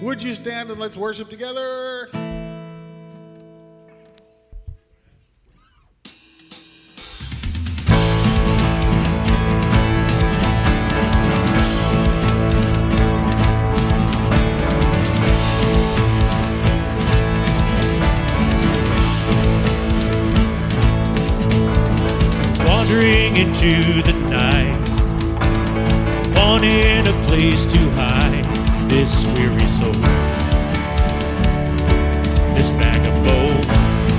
Would you stand and let's worship together? Wandering into the night, wanting a place to hide this weary soul, this bag of bones.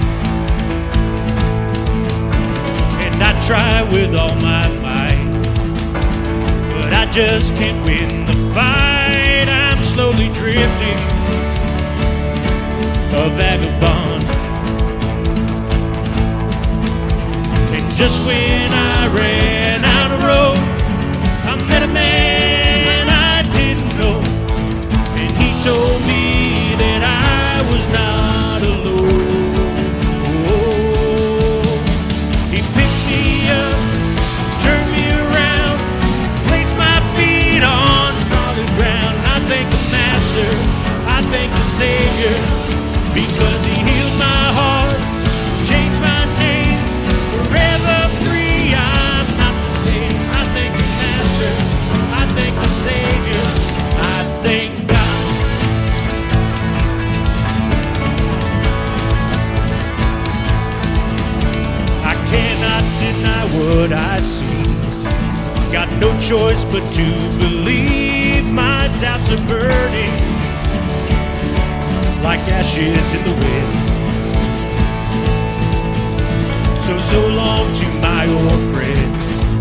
And I try with all my might, but I just can't win the fight. I'm slowly drifting, a vagabond. And just when I ran out of road, I met a man I didn't know, and he told me that I was not alone. He picked me up, turned me around, placed my feet on solid ground. I thank the Master, I thank the Savior, because he healed my heart, changed my name, forever free. I'm not the same. I thank the Master, I thank the Savior, I thank God. I cannot deny what I see. Got no choice but to believe. My doubts are burning like ashes in the wind. So long to my old friends,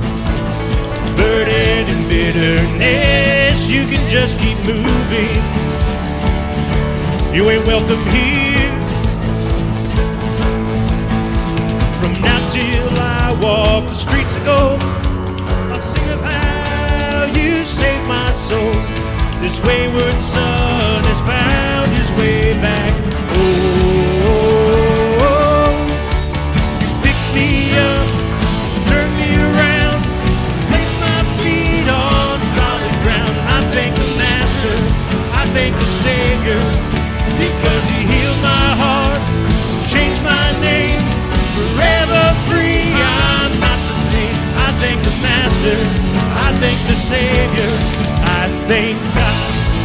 burden and bitterness. You can just keep moving, you ain't welcome here. From now till I walk the streets of gold, I'll sing of how you saved my soul. This wayward son has found his way back. Me up, turn me around, place my feet on solid ground. And I thank the Master, I thank the Savior, because he healed my heart, changed my name, forever free. I'm not the same. I thank the Master, I thank the Savior, I thank God.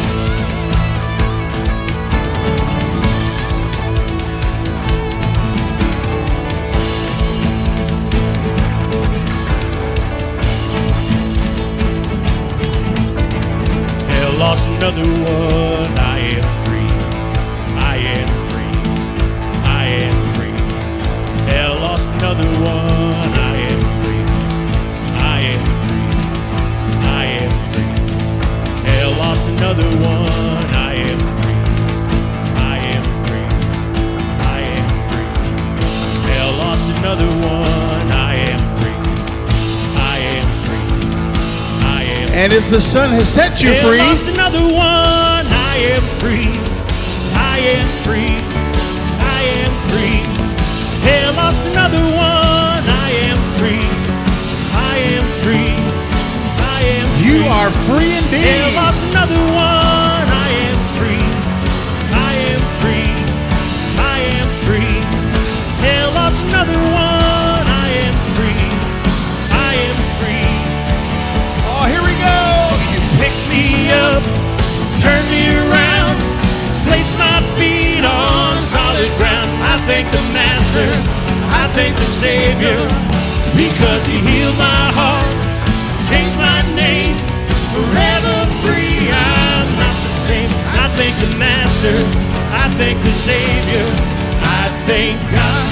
Lost another one. I am free, I am free, I am free. Hell lost another one. I am free, I am free, I am free. Hell lost another one. I am free, I am free, I am free. Hell lost another one. I am free, I am free, I am free. And if the Son has set you Hell free, lost another one. I am free, I am free, I am free. Hell lost another one. I am free, I am free, I am free. you are free indeed. Hell lost another one. I am free, I am free, I am free. Hell lost another one. I am free, I am free. Oh, here we go. Pick me up, turn me around, place my feet on solid ground. I thank the Master, I thank the Savior, because he healed my heart, changed my name, forever free. I'm not the same. I thank the Master, I thank the Savior, I thank God.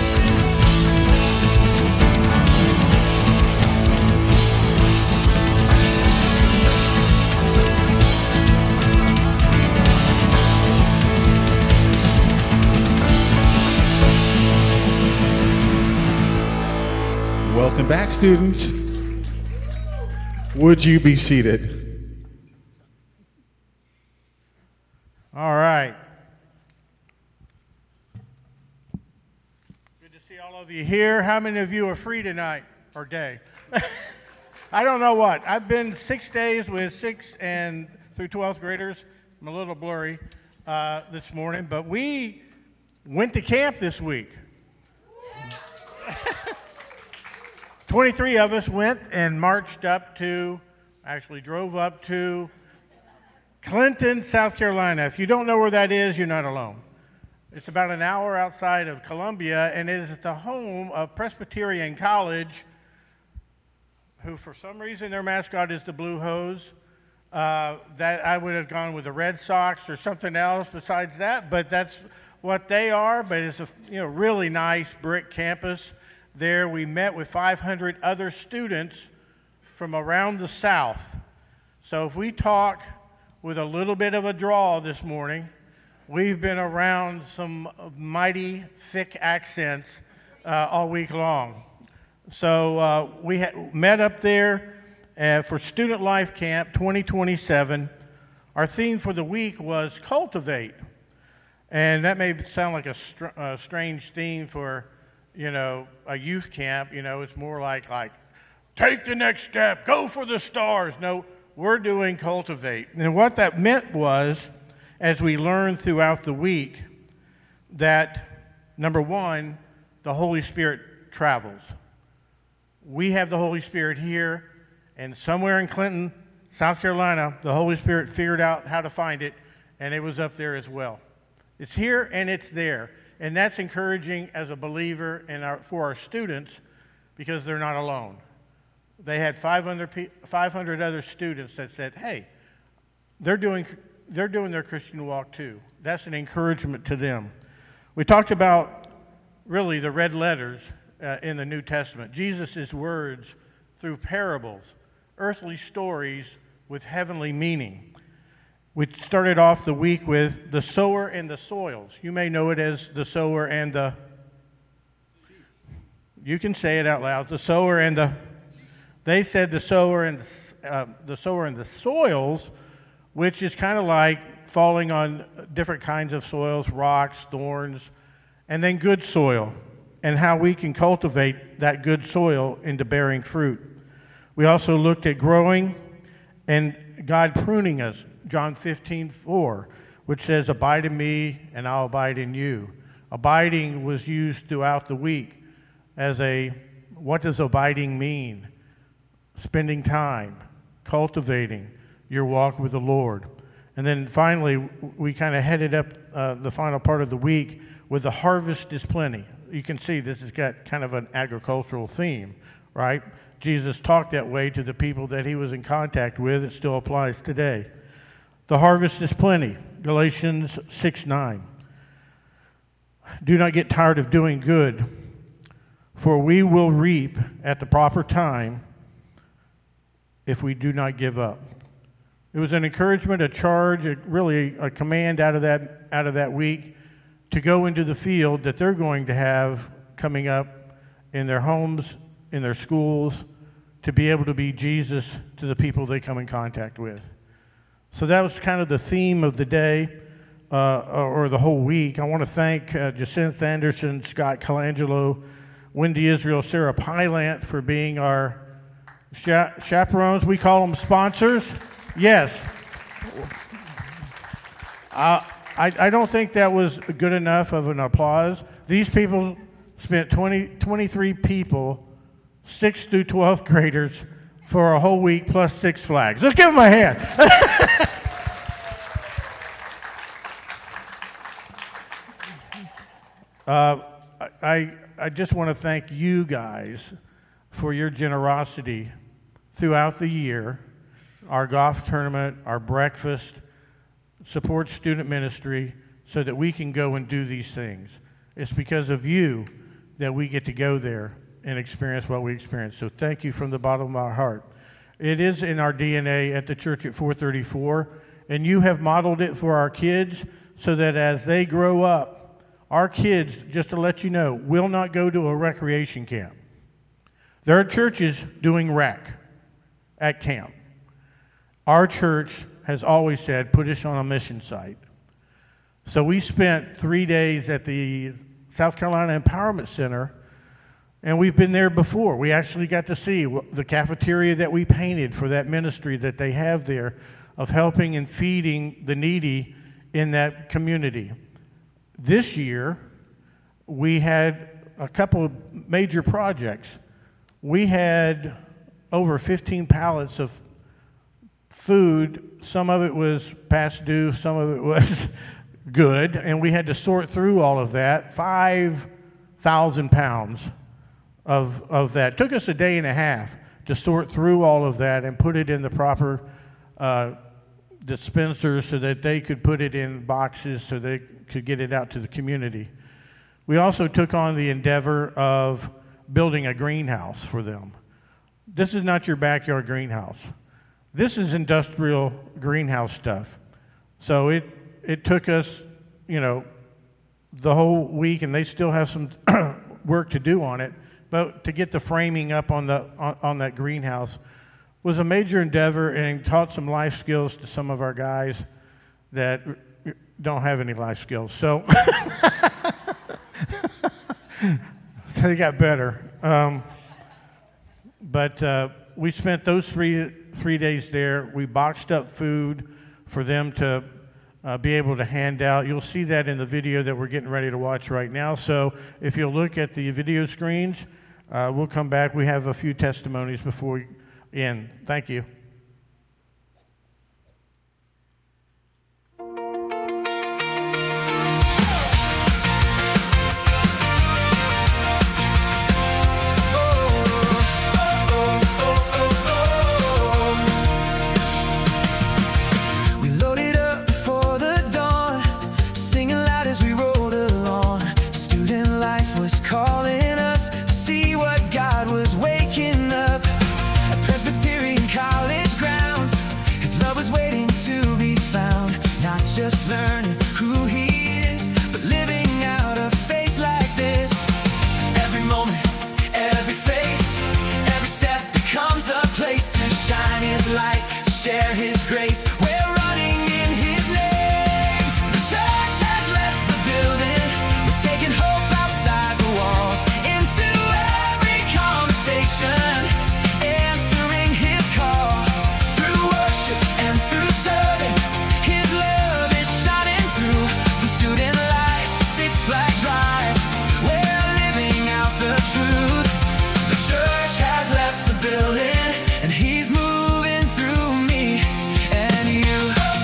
Welcome back, students. Would you be seated? All right. Good to see all of you here. How many of you are free tonight or day? I don't know what. I've been 6 days with 6th and through 12th graders I'm a little blurry this morning, but we went to camp this week. 23 of us went and drove up to Clinton, South Carolina. If you don't know where that is, you're not alone. It's about an hour outside of Columbia, and it is the home of Presbyterian College, who for some reason their mascot is the Blue Hose. That I would have gone with the Red Sox or something else besides that, but that's what they are. But it's a really nice brick campus. There we met with 500 other students from around the South. So if we talk with a little bit of a drawl this morning, we've been around some mighty thick accents all week long. So we met up there for Student Life Camp 2027. Our theme for the week was Cultivate. And that may sound like a strange theme for, a youth camp. It's more like take the next step, go for the stars. No, we're doing Cultivate. And what that meant was, as we learned throughout the week, that number one, the Holy Spirit travels. We have the Holy Spirit here, and somewhere in Clinton, South Carolina, the Holy Spirit figured out how to find it, and it was up there as well. It's here and it's there, and that's encouraging as a believer and for our students, because they're not alone. They had 500 other students that said, hey, they're doing their Christian walk too. That's an encouragement to them. We talked about really the red letters in the New Testament. Jesus' words through parables, earthly stories with heavenly meaning. We started off the week with the sower and the soils. You may know it as the sower and the... You can say it out loud. The sower and the... They said the sower and the soils, which is kind of like falling on different kinds of soils, rocks, thorns, and then good soil, and how we can cultivate that good soil into bearing fruit. We also looked at growing and God pruning us, John 15:4, which says, abide in me and I'll abide in you. Abiding was used throughout the week as what does abiding mean? Spending time, cultivating your walk with the Lord. And then finally, we kind of headed up the final part of the week with the harvest is plenty. You can see this has got kind of an agricultural theme, right? Jesus talked that way to the people that he was in contact with. It still applies today. The harvest is plenty, Galatians 6:9. Do not get tired of doing good, for we will reap at the proper time if we do not give up. It was an encouragement, a charge, really a command out of that week to go into the field that they're going to have coming up in their homes, in their schools, to be able to be Jesus to the people they come in contact with. So that was kind of the theme of the day, or the whole week. I want to thank Jacinth Anderson, Scott Colangelo, Wendy Israel, Sarah Pylant for being our chaperones. We call them sponsors. Yes. I don't think that was good enough of an applause. These people spent 23 people, 6th through 12th graders, for a whole week plus Six Flags. Let's give them a hand. I just want to thank you guys for your generosity throughout the year. Our golf tournament, our breakfast, support student ministry, so that we can go and do these things. It's because of you that we get to go there and experience what we experience. So thank you from the bottom of my heart. It is in our DNA at the church at 434, and you have modeled it for our kids so that as they grow up, our kids, just to let you know, will not go to a recreation camp. There are churches doing rec at camp. Our church has always said, put us on a mission site. So we spent 3 days at the South Carolina Empowerment Center, and we've been there before. We actually got to see the cafeteria that we painted for that ministry that they have there. of helping and feeding the needy in that community. This year, we had a couple of major projects. We had over 15 pallets of food. Some of it was past due, some of it was good, and we had to sort through all of that. 5,000 pounds of that. It took us a day and a half to sort through all of that and put it in the proper dispensers so that they could put it in boxes so they could get it out to the community. We also took on the endeavor of building a greenhouse for them. This is not your backyard greenhouse. This is industrial greenhouse stuff. So it took us, the whole week, and they still have some work to do on it, but to get the framing up on that greenhouse was a major endeavor and taught some life skills to some of our guys that don't have any life skills. So they got better. But we spent those three days there. We boxed up food for them to be able to hand out. You'll see that in the video that we're getting ready to watch right now. So if you'll look at the video screens, we'll come back. We have a few testimonies before we end. Thank you. Just learning who he is, but living out a faith like this. Every moment, every face, every step becomes a place to shine his light, to share his grace. We're running in his name. The church has left the building. We're taking hope outside the walls, into every conversation, answering his call. Through worship and through serving, his love is shining through. From student life to Six Flags Live, we're living out the truth. The church has left the building, and he's moving through me and you.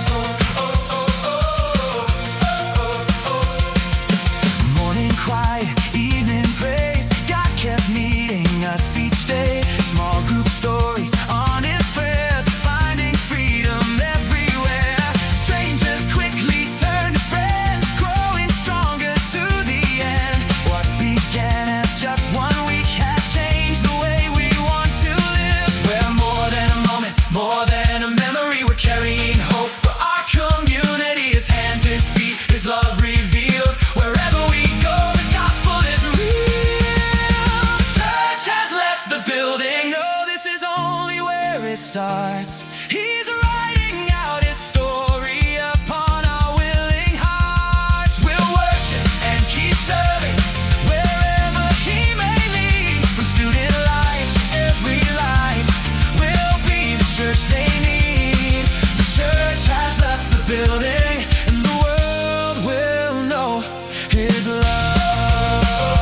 Morning quiet, evening praise, God kept meeting us each day. Small group stories, honest prayers, finding freedom everywhere. Strangers quickly turn to friends, growing stronger to the end. What began as just 1 week has changed the way we want to live. We're more than a moment, more than a memory. We're carrying hope for our community. His hands, his feet, his love revealed. Wherever we go, the gospel is real. The church has left the building. No, this is only where it starts. He's writing out his story upon our willing hearts. We'll worship and keep serving wherever he may lead. From student life to every life, we'll be the church they need. The church has left the building, and the world will know his love.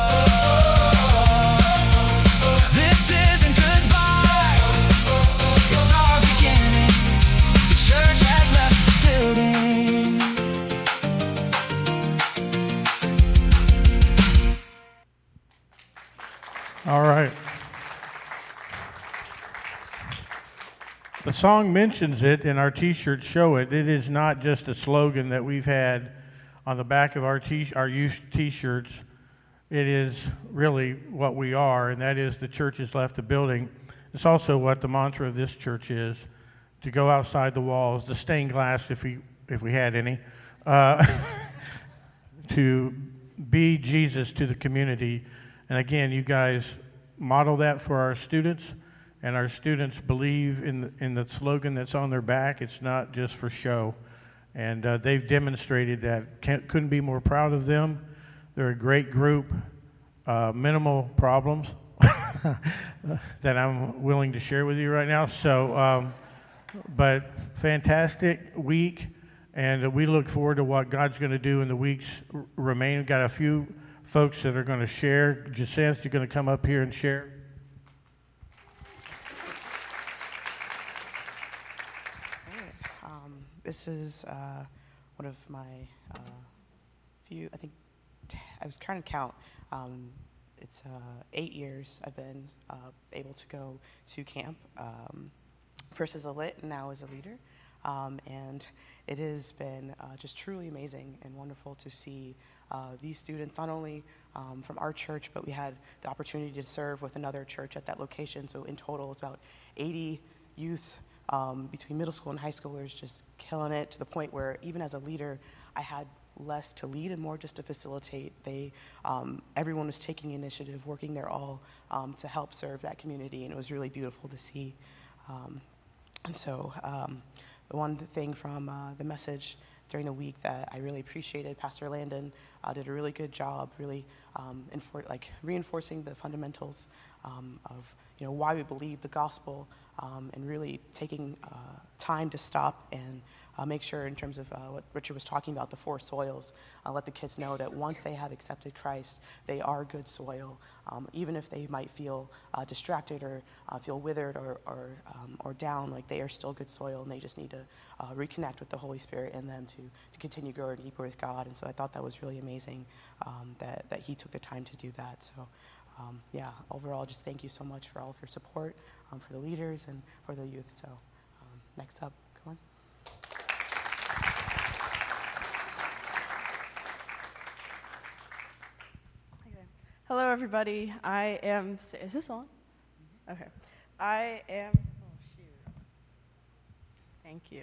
This isn't goodbye, it's our beginning. The church has left the building. All right. The song mentions it, and our T-shirts show it. It is not just a slogan that we've had on the back of our youth T-shirts. It is really what we are, and that is the church has left the building. It's also what the mantra of this church is: to go outside the walls, the stained glass, if we had any, to be Jesus to the community. And again, you guys model that for our students, and our students believe in the slogan that's on their back. It's not just for show, and they've demonstrated that. Couldn't be more proud of them. They're a great group, minimal problems that I'm willing to share with you right now. So, but fantastic week, and we look forward to what God's going to do in the weeks remaining. We've got a few folks that are going to share. Jacinth, you're going to come up here and share. This is one of my few, I think, I was trying to count. It's 8 years I've been able to go to camp, first as a lit and now as a leader. And it has been just truly amazing and wonderful to see these students, not only from our church, but we had the opportunity to serve with another church at that location. So in total, it's about 80 youth between middle school and high schoolers, just killing it to the point where even as a leader, I had less to lead and more just to facilitate. Everyone was taking initiative, working their all to help serve that community, and it was really beautiful to see. And so the one thing from the message during the week that I really appreciated, Pastor Landon did a really good job, really reinforcing the fundamentals of why we believe the gospel, and really taking time to stop and make sure, in terms of what Richard was talking about, the 4 soils, let the kids know that once they have accepted Christ, they are good soil, even if they might feel distracted or feel withered or down, like they are still good soil, and they just need to reconnect with the Holy Spirit in them to continue growing deeper with God. And so I thought that was really amazing that he took the time to do that. So overall, just thank you so much for all of your support, for the leaders and for the youth. So next up, come on. Hello, everybody. I am. Is this on? Okay. I am. Oh, shoot. Thank you.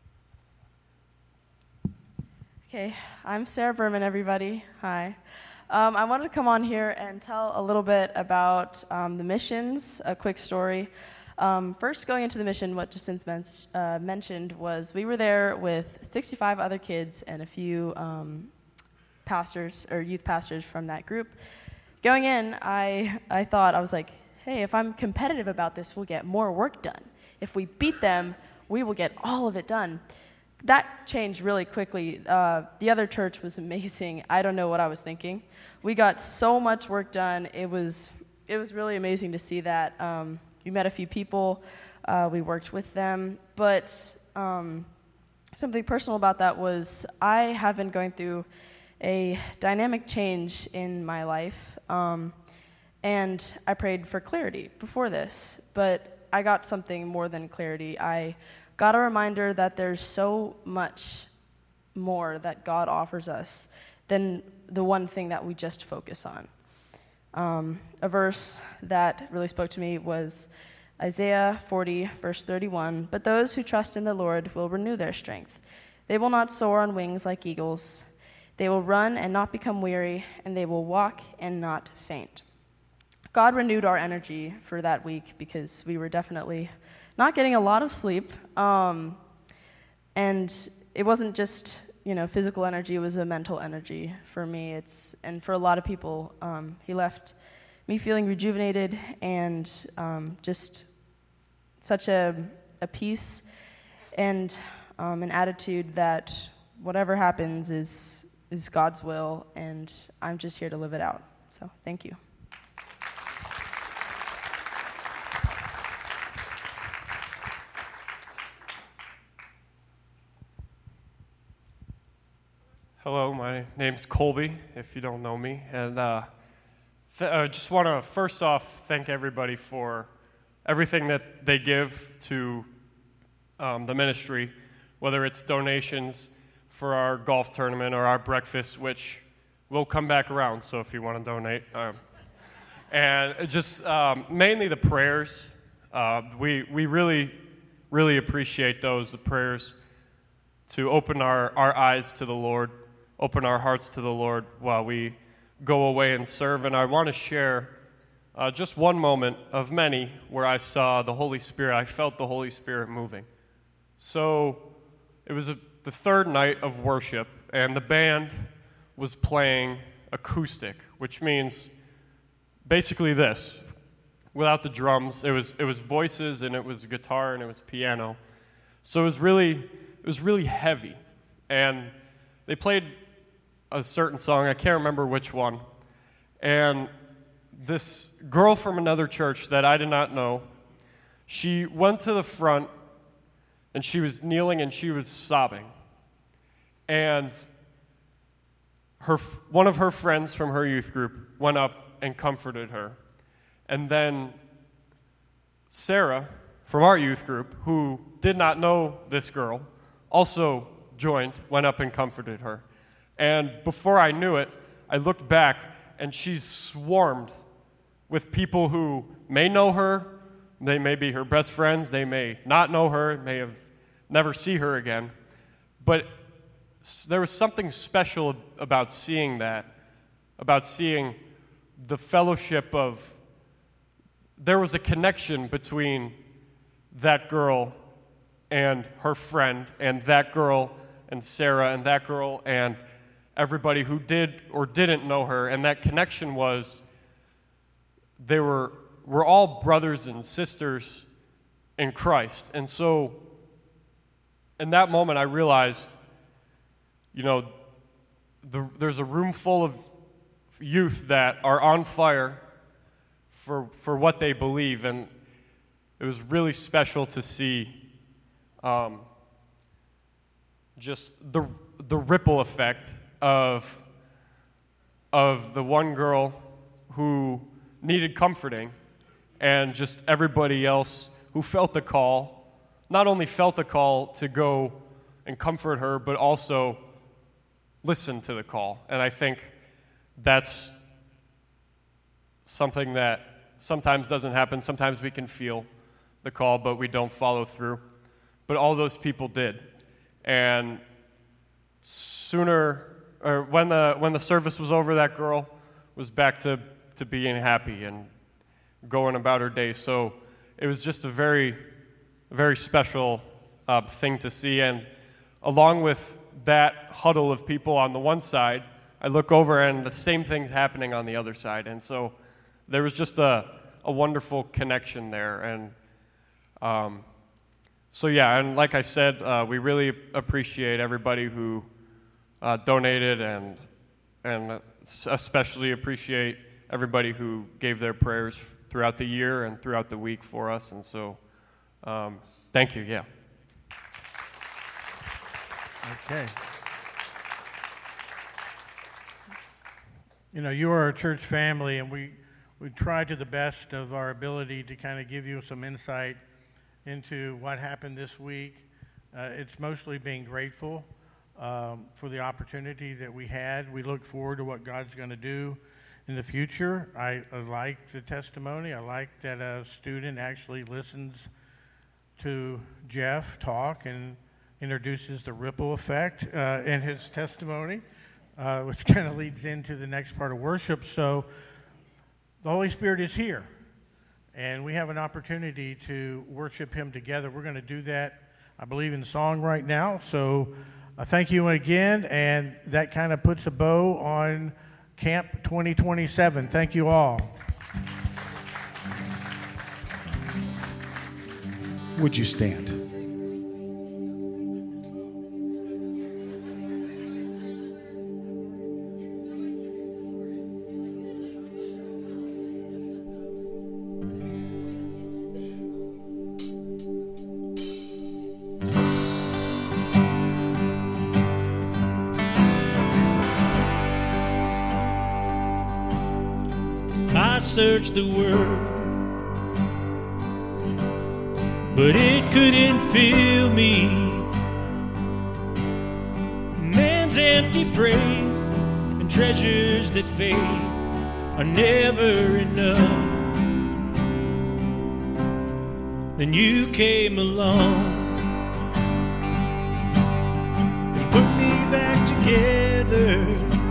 Okay. I'm Sarah Berman, everybody. Hi. I wanted to come on here and tell a little bit about the missions, a quick story. First, going into the mission, what Jacinth mentioned was we were there with 65 other kids and a few pastors or youth pastors from that group. Going in, I thought, I was like, hey, if I'm competitive about this, we'll get more work done. If we beat them, we will get all of it done. That changed really quickly. The other church was amazing. I don't know what I was thinking. We got so much work done. It was really amazing to see that. We met a few people. We worked with them. But something personal about that was I have been going through a dynamic change in my life. And I prayed for clarity before this, but I got something more than clarity. I got a reminder that there's so much more that God offers us than the one thing that we just focus on. A verse that really spoke to me was Isaiah 40, verse 31. But those who trust in the Lord will renew their strength. They will not soar on wings like eagles. They will run and not become weary, and they will walk and not faint. God renewed our energy for that week because we were definitely not getting a lot of sleep. And it wasn't just, physical energy, it was a mental energy for me. And for a lot of people, he left me feeling rejuvenated and just such a peace and an attitude that whatever happens is God's will, and I'm just here to live it out. So thank you. Hello, my name's Colby, if you don't know me, and I just want to first off thank everybody for everything that they give to the ministry, whether it's donations for our golf tournament or our breakfast, which will come back around, so if you want to donate. And just mainly the prayers. We really, really appreciate those, the prayers to open our eyes to the Lord, open our hearts to the Lord while we go away and serve. And I want to share just one moment of many where I saw the Holy Spirit. I felt the Holy Spirit moving. So it was the third night of worship, and the band was playing acoustic, which means basically this. Without the drums, it was voices, and it was guitar, and it was piano. So it was really heavy. And they played a certain song, I can't remember which one. And this girl from another church that I did not know, she went to the front and she was kneeling and she was sobbing. And one of her friends from her youth group went up and comforted her. And then Sarah from our youth group, who did not know this girl, also joined, went up and comforted her. And before I knew it, I looked back and she's swarmed with people who may know her, they may be her best friends, they may not know her, may have never see her again. But there was something special about seeing that, about seeing the fellowship of, there was a connection between that girl and her friend, and that girl and Sarah, and that girl and everybody who did or didn't know her. And that connection was, we're all brothers and sisters in Christ. And so in that moment I realized, there's a room full of youth that are on fire for what they believe, and it was really special to see just the ripple effect of the one girl who needed comforting, and just everybody else who felt the call, not only felt the call to go and comfort her, but also listen to the call. And I think that's something that sometimes doesn't happen. Sometimes we can feel the call, but we don't follow through. But all those people did. And when the service was over, that girl was back to being happy and going about her day. So it was just a very, very special thing to see. And along with that huddle of people on the one side, I look over and the same thing's happening on the other side. And so there was just a wonderful connection there. And so yeah, and like I said, we really appreciate everybody who donated, and especially appreciate everybody who gave their prayers throughout the year and throughout the week for us. And so thank you, yeah. Okay. You are a church family, and we try to the best of our ability to kind of give you some insight into what happened this week. It's mostly being grateful for the opportunity that we had. We look forward to what God's going to do in the future. I like the testimony. I like that a student actually listens to Jeff talk and introduces the ripple effect in his testimony, which kind of leads into the next part of worship. So the Holy Spirit is here, and we have an opportunity to worship Him together. We're going to do that, I believe, in song right now. So thank you again, and that kind of puts a bow on Camp 2027. Thank you all. Would you stand? Search the world, but it couldn't fill me. Man's empty praise and treasures that fade are never enough. Then you came along and put me back together.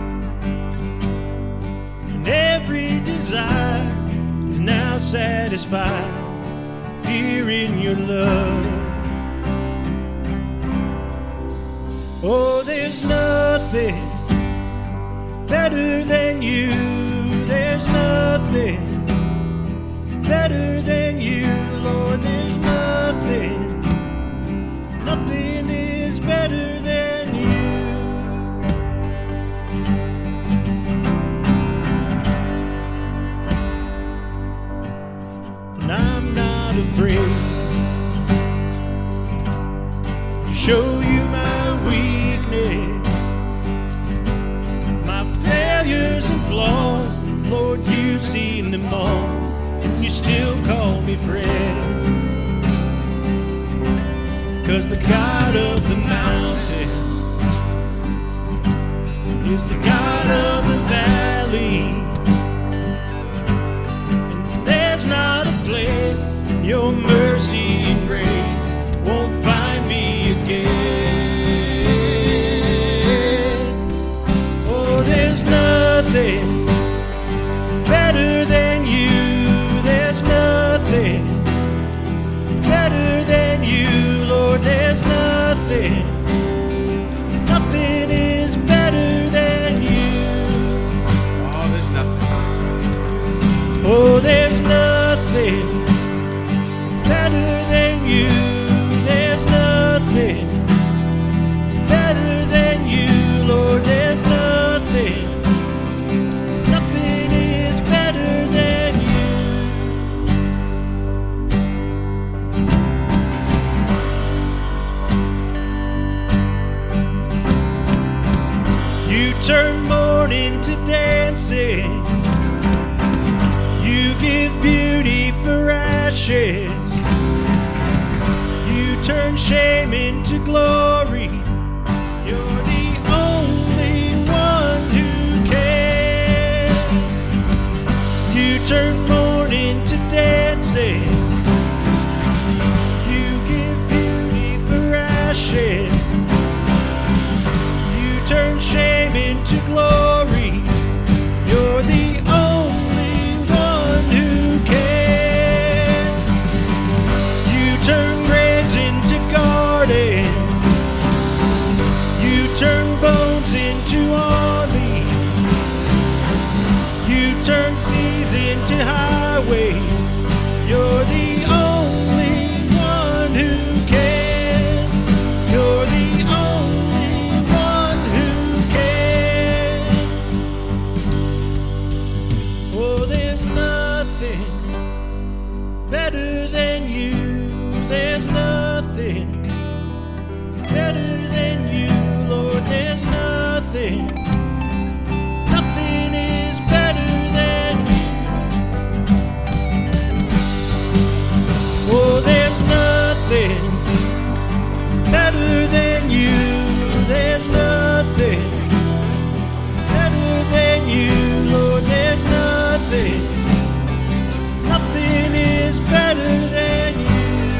Every desire is now satisfied here in your love. Oh, there's nothing better than you. There's nothing better than you, Lord. There's nothing show you my weakness, my failures and flaws. Lord, you've seen them all, and you still call me friend. 'Cause the God of the mountains is the God of the valley, and there's not a place your mercy and grace won't find me again. Oh, there's nothing better than you. There's nothing better than you, Lord. There's nothing, nothing is better than you. Oh, there's nothing. Oh, there's nothing better than you. There's nothing better than you, Lord. There's nothing, nothing is better than you. You turn mourning to dancing. You give beauty for ashes. You turn shame into glory. You're the only one who can. You turn mourning to dancing. You give beauty for ashes. You turn shame into glory. You're the only one who can. You turn graves into gardens. You turn bones into armies. You turn seas into highways. You're the only one who can. You're the only one who can. Oh, there's nothing better than you. There's nothing better than you, Lord. There's nothing, nothing is better than you. Oh, there's nothing better than you. There's nothing better than you, Lord. There's nothing, nothing is better than you.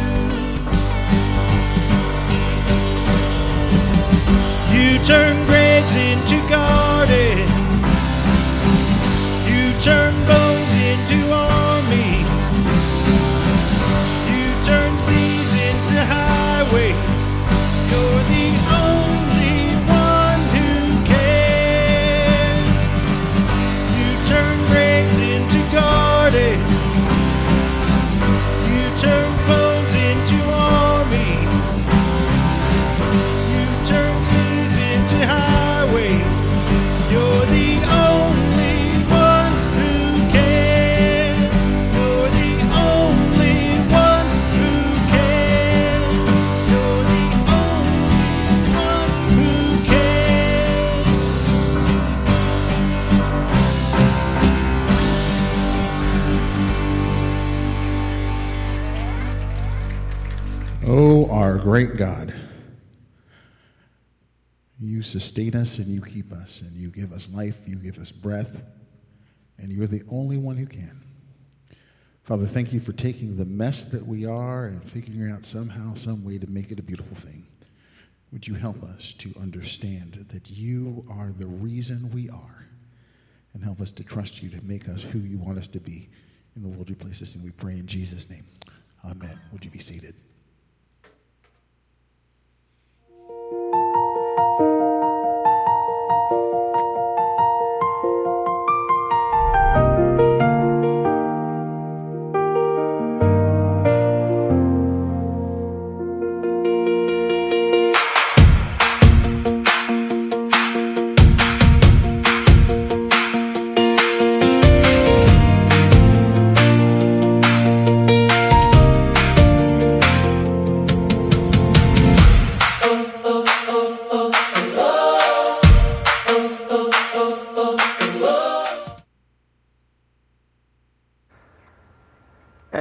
You turn graves into gardens. You turn bones into armies. You turn seas into highways. You're the only one who can. You turn graves into gardens. You turn bones into armies. You turn seas into highways. You're the only one who can. You're the only one who can. You're the only one who can. Oh, our great God. You sustain us and you keep us, and you give us life, you give us breath, and you're the only one who can. Father, thank you for taking the mess that we are and figuring out somehow, some way to make it a beautiful thing. Would you help us to understand that you are the reason we are, and help us to trust you to make us who you want us to be in the world you place us in. We pray in Jesus' name. Amen. Would you be seated?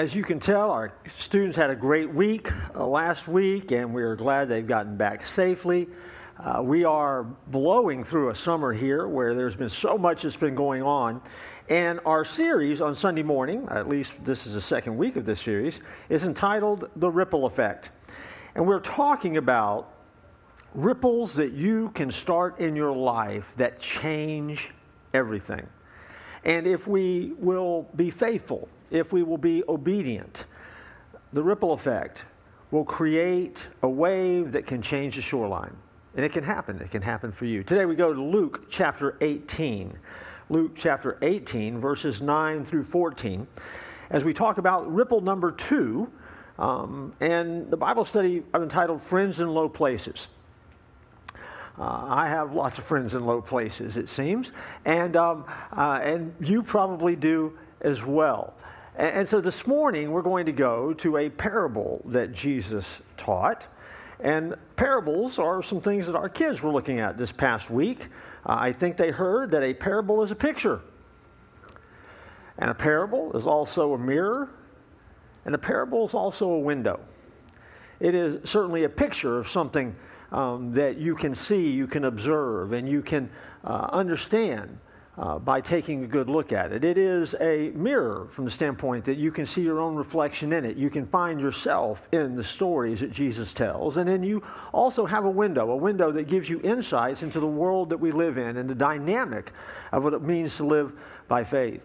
As you can tell, our students had a great week last week, and we're glad they've gotten back safely. We are blowing through a summer here where there's been so much that's been going on. And our series on Sunday morning, at least this is the second week of this series, is entitled The Ripple Effect. And we're talking about ripples that you can start in your life that change everything. And if we will be faithful, if we will be obedient, the ripple effect will create a wave that can change the shoreline. And it can happen. It can happen for you. Today we go to Luke chapter 18. Luke chapter 18, verses 9 through 14, as we talk about ripple number 2, and the Bible study I've entitled Friends in Low Places. I have lots of friends in low places, it seems, and you probably do as well. And so this morning we're going to go to a parable that Jesus taught. And parables are some things that our kids were looking at this past week. I think they heard that a parable is a picture. And a parable is also a mirror. And a parable is also a window. It is certainly a picture of something that you can see, you can observe, and you can understand by taking a good look at it. It is a mirror from the standpoint that you can see your own reflection in it. You can find yourself in the stories that Jesus tells. And then you also have a window that gives you insights into the world that we live in and the dynamic of what it means to live by faith.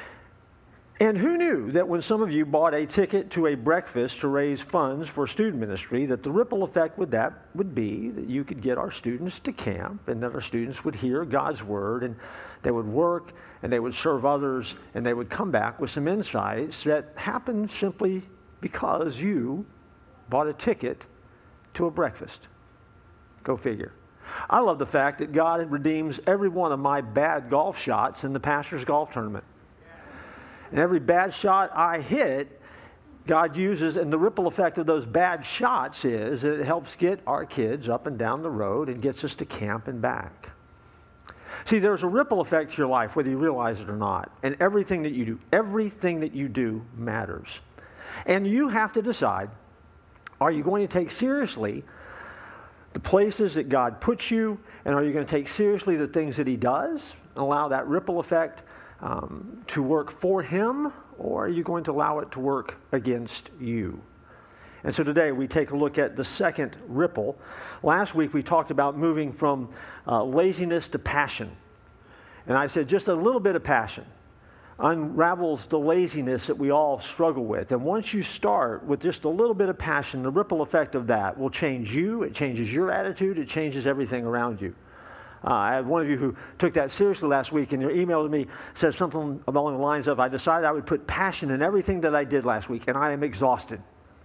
And who knew that when some of you bought a ticket to a breakfast to raise funds for student ministry, that the ripple effect with that would be that you could get our students to camp, and that our students would hear God's word, and they would work, and they would serve others, and they would come back with some insights that happened simply because you bought a ticket to a breakfast. Go figure. I love the fact that God redeems every one of my bad golf shots in the pastor's golf tournament. And every bad shot I hit, God uses, and the ripple effect of those bad shots is that it helps get our kids up and down the road and gets us to camp and back. See, there's a ripple effect to your life, whether you realize it or not. And everything that you do matters. And you have to decide, are you going to take seriously the places that God puts you, and are you going to take seriously the things that He does and allow that ripple effect to work for Him, or are you going to allow it to work against you? And so today we take a look at the second ripple. Last week we talked about moving from laziness to passion. And I said just a little bit of passion unravels the laziness that we all struggle with. And once you start with just a little bit of passion, the ripple effect of that will change you. It changes your attitude. It changes everything around you. I had one of you who took that seriously last week, and your email to me said something along the lines of, I decided I would put passion in everything that I did last week, and I am exhausted.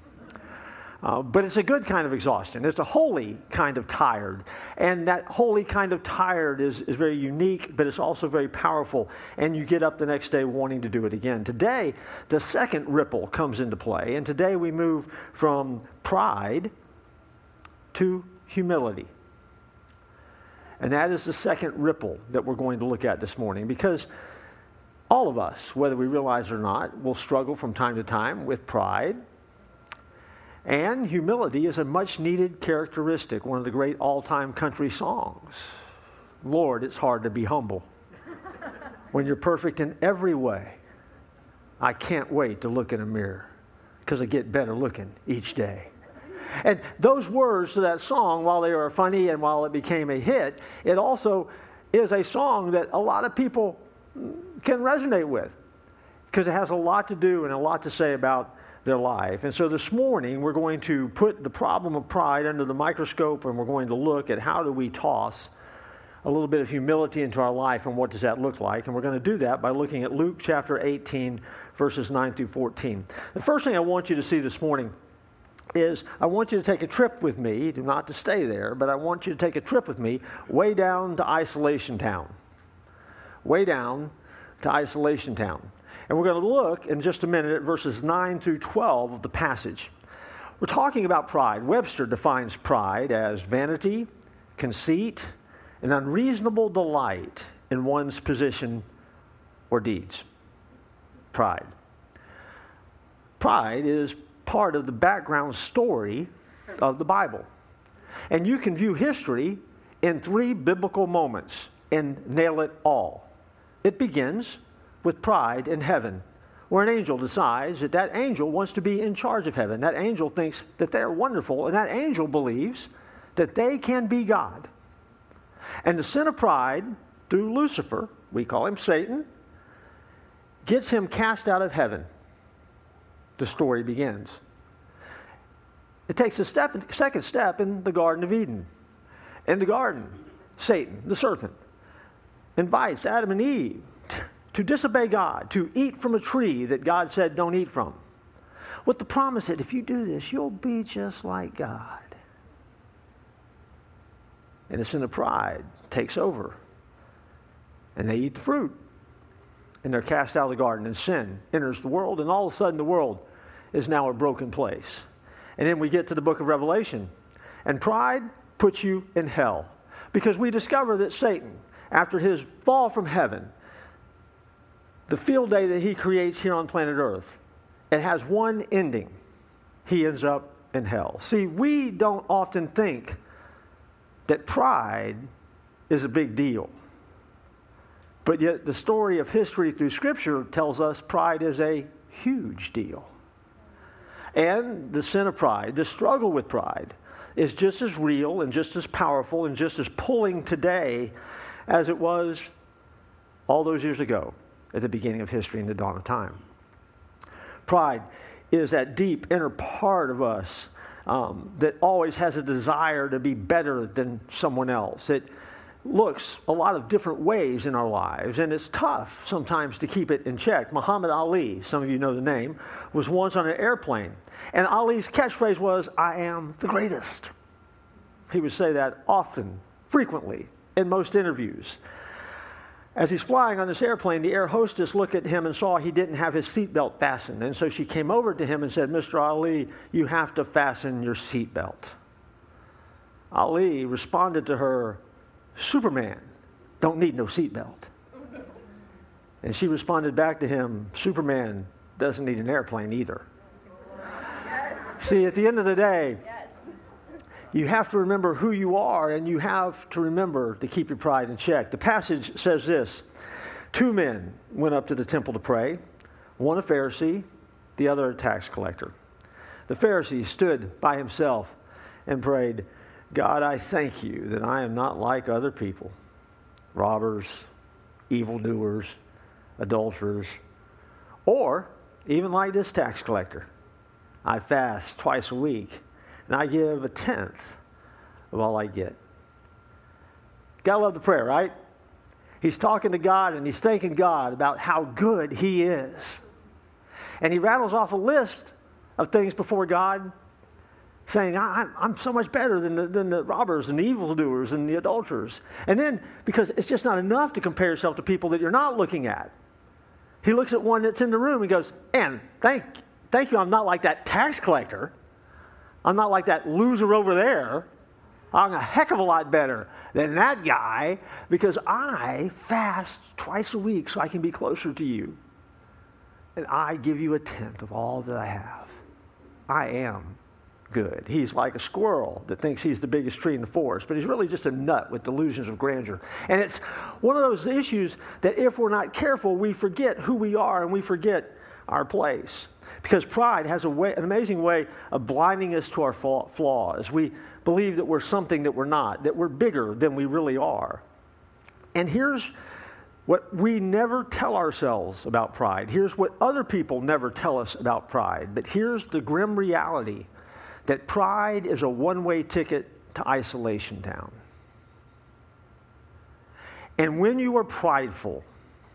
But it's a good kind of exhaustion. It's a holy kind of tired. And that holy kind of tired is very unique, but it's also very powerful. And you get up the next day wanting to do it again. Today, the second ripple comes into play. And today we move from pride to humility. And that is the second ripple that we're going to look at this morning, because all of us, whether we realize it or not, will struggle from time to time with pride. And humility is a much needed characteristic, one of the great all-time country songs. Lord, it's hard to be humble when you're perfect in every way. I can't wait to look in a mirror because I get better looking each day. And those words to that song, while they are funny and while it became a hit, it also is a song that a lot of people can resonate with, because it has a lot to do and a lot to say about their life. And so this morning we're going to put the problem of pride under the microscope, and we're going to look at how do we toss a little bit of humility into our life, and what does that look like. And we're going to do that by looking at Luke chapter 18, verses 9 through 14. The first thing I want you to see this morning is I want you to take a trip with me, not to stay there, but I want you to take a trip with me way down to Isolation Town. Way down to Isolation Town. And we're going to look in just a minute at verses 9 through 12 of the passage. We're talking about pride. Webster defines pride as vanity, conceit, and unreasonable delight in one's position or deeds. Pride. Pride is part of the background story of the Bible. And you can view history in 3 biblical moments and nail it all. It begins with pride in heaven, where an angel decides that that angel wants to be in charge of heaven. That angel thinks that they're wonderful, and that angel believes that they can be God. And the sin of pride, through Lucifer, we call him Satan, gets him cast out of heaven. The story begins. It takes a second step in the Garden of Eden. In the garden, Satan, the serpent, invites Adam and Eve to disobey God, to eat from a tree that God said don't eat from, with the promise that if you do this, you'll be just like God. And the sin of pride takes over, and they eat the fruit, and they're cast out of the garden, and sin enters the world, and all of a sudden the world is now a broken place. And then we get to the book of Revelation, and pride puts you in hell, because we discover that Satan, after his fall from heaven, the field day that he creates here on planet Earth, it has one ending. He ends up in hell. See, we don't often think that pride is a big deal. But yet the story of history through Scripture tells us pride is a huge deal. And the sin of pride, the struggle with pride, is just as real and just as powerful and just as pulling today as it was all those years ago at the beginning of history and the dawn of time. Pride is that deep inner part of us that always has a desire to be better than someone else. It looks a lot of different ways in our lives, and it's tough sometimes to keep it in check. Muhammad Ali, some of you know the name, was once on an airplane, and Ali's catchphrase was, "I am the greatest." He would say that often, frequently, in most interviews. As he's flying on this airplane, the air hostess looked at him and saw he didn't have his seatbelt fastened. And so she came over to him and said, "Mr. Ali, you have to fasten your seatbelt." Ali responded to her, "Superman don't need no seatbelt." And she responded back to him, "Superman doesn't need an airplane either." Yes. See, at the end of the day, yes, you have to remember who you are, and you have to remember to keep your pride in check. The passage says this: 2 men went up to the temple to pray, one a Pharisee, the other a tax collector. The Pharisee stood by himself and prayed, "God, I thank you that I am not like other people, robbers, evildoers, adulterers, or even like this tax collector. I fast twice a week, and I give 1/10 of all I get." Gotta love the prayer, right? He's talking to God, and he's thanking God about how good he is. And he rattles off a list of things before God, saying, I'm so much better than the robbers and the evildoers and the adulterers. And then, because it's just not enough to compare yourself to people that you're not looking at, he looks at one that's in the room and goes, "And thank you, I'm not like that tax collector. I'm not like that loser over there. I'm a heck of a lot better than that guy because I fast twice a week so I can be closer to you. And I give you 1/10 of all that I have. I am good." He's like a squirrel that thinks he's the biggest tree in the forest, but he's really just a nut with delusions of grandeur. And it's one of those issues that if we're not careful, we forget who we are and we forget our place. Because pride has an amazing way of blinding us to our flaws. We believe that we're something that we're not, that we're bigger than we really are. And here's what we never tell ourselves about pride. Here's what other people never tell us about pride. But here's the grim reality, that pride is a one-way ticket to isolation town. And when you are prideful,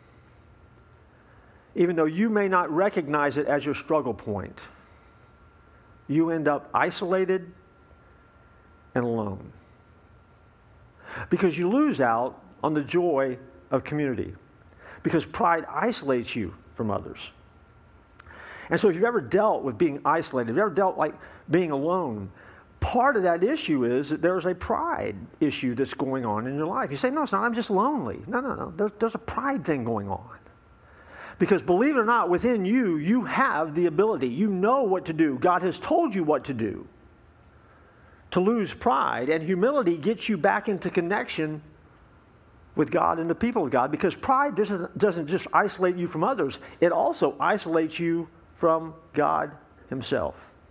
even though you may not recognize it as your struggle point, you end up isolated and alone. Because you lose out on the joy of community. Because pride isolates you from others. And so if you've ever dealt with being isolated, if you've ever dealt like being alone, part of that issue is that there's a pride issue that's going on in your life. You say, "No, it's not. I'm just lonely." No. There's a pride thing going on. Because believe it or not, within you, you have the ability. You know what to do. God has told you what to do. To lose pride and humility gets you back into connection with God and the people of God, because pride doesn't just isolate you from others, it also isolates you from God himself.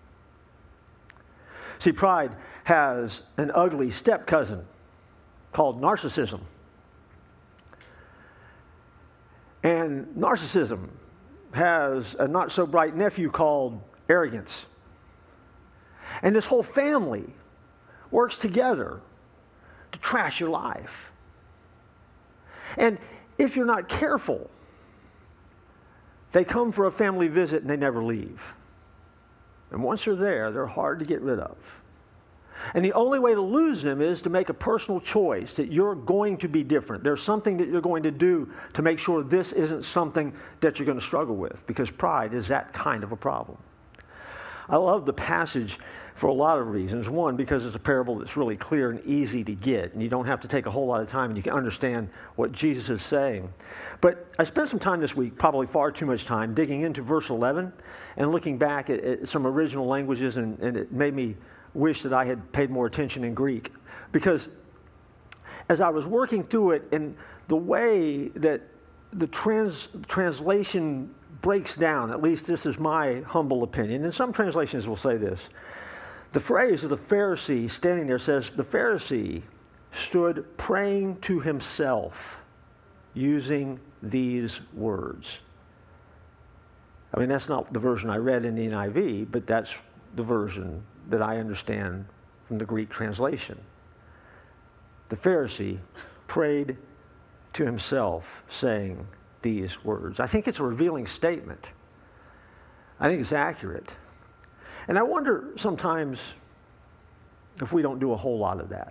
See, pride has an ugly step cousin called narcissism. And narcissism has a not so bright nephew called arrogance. And this whole family works together to trash your life. And if you're not careful, they come for a family visit and they never leave. And once they're there, they're hard to get rid of. And the only way to lose them is to make a personal choice that you're going to be different. There's something that you're going to do to make sure this isn't something that you're going to struggle with, because pride is that kind of a problem. I love the passage for a lot of reasons. One, because it's a parable that's really clear and easy to get, and you don't have to take a whole lot of time, and you can understand what Jesus is saying. But I spent some time this week, probably far too much time, digging into verse 11 and looking back at some original languages, and it made me wish that I had paid more attention in Greek. Because as I was working through it, and the way that the translation breaks down, at least this is my humble opinion, and some translations will say this. The phrase of the Pharisee standing there says, the Pharisee stood praying to himself using these words. I mean, that's not the version I read in the NIV, but that's the version that I understand from the Greek translation. The Pharisee prayed to himself, saying these words. I think it's a revealing statement. I think it's accurate. And I wonder sometimes if we don't do a whole lot of that.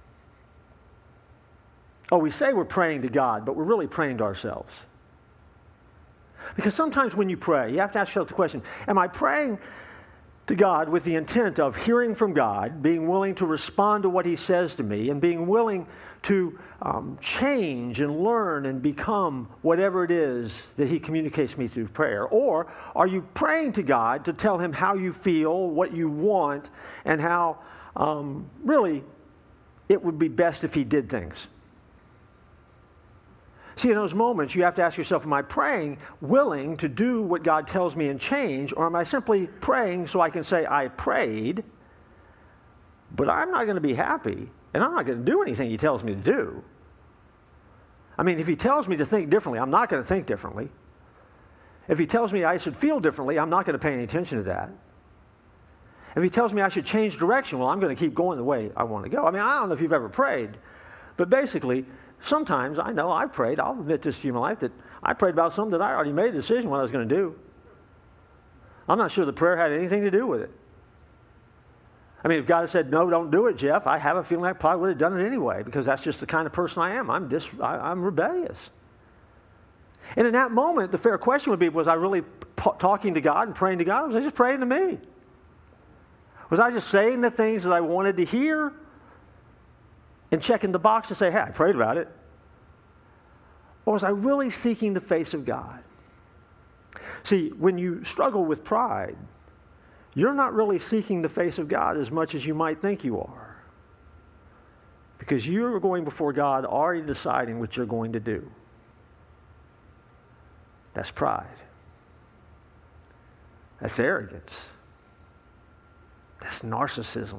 Oh, we say we're praying to God, but we're really praying to ourselves. Because sometimes when you pray, you have to ask yourself the question, am I praying to God with the intent of hearing from God, being willing to respond to what he says to me, and being willing to change and learn and become whatever it is that he communicates me through prayer? Or are you praying to God to tell him how you feel, what you want, and how really it would be best if he did things? See, in those moments, you have to ask yourself, am I praying willing to do what God tells me and change, or am I simply praying so I can say, I prayed, but I'm not going to be happy, and I'm not going to do anything he tells me to do? I mean, if he tells me to think differently, I'm not going to think differently. If he tells me I should feel differently, I'm not going to pay any attention to that. If he tells me I should change direction, well, I'm going to keep going the way I want to go. I mean, I don't know if you've ever prayed, but basically, sometimes I know I've prayed, I'll admit this to you in my life, that I prayed about something that I already made a decision what I was going to do. I'm not sure the prayer had anything to do with it. I mean, if God had said, no, don't do it, Jeff, I have a feeling I probably would have done it anyway, because that's just the kind of person I am. I'm rebellious. And in that moment, the fair question would be, was I really talking to God and praying to God, or was I just praying to me? Was I just saying the things that I wanted to hear and checking the box to say, hey, I prayed about it? Or was I really seeking the face of God? See, when you struggle with pride, you're not really seeking the face of God as much as you might think you are. Because you're going before God already deciding what you're going to do. That's pride. That's arrogance. That's narcissism.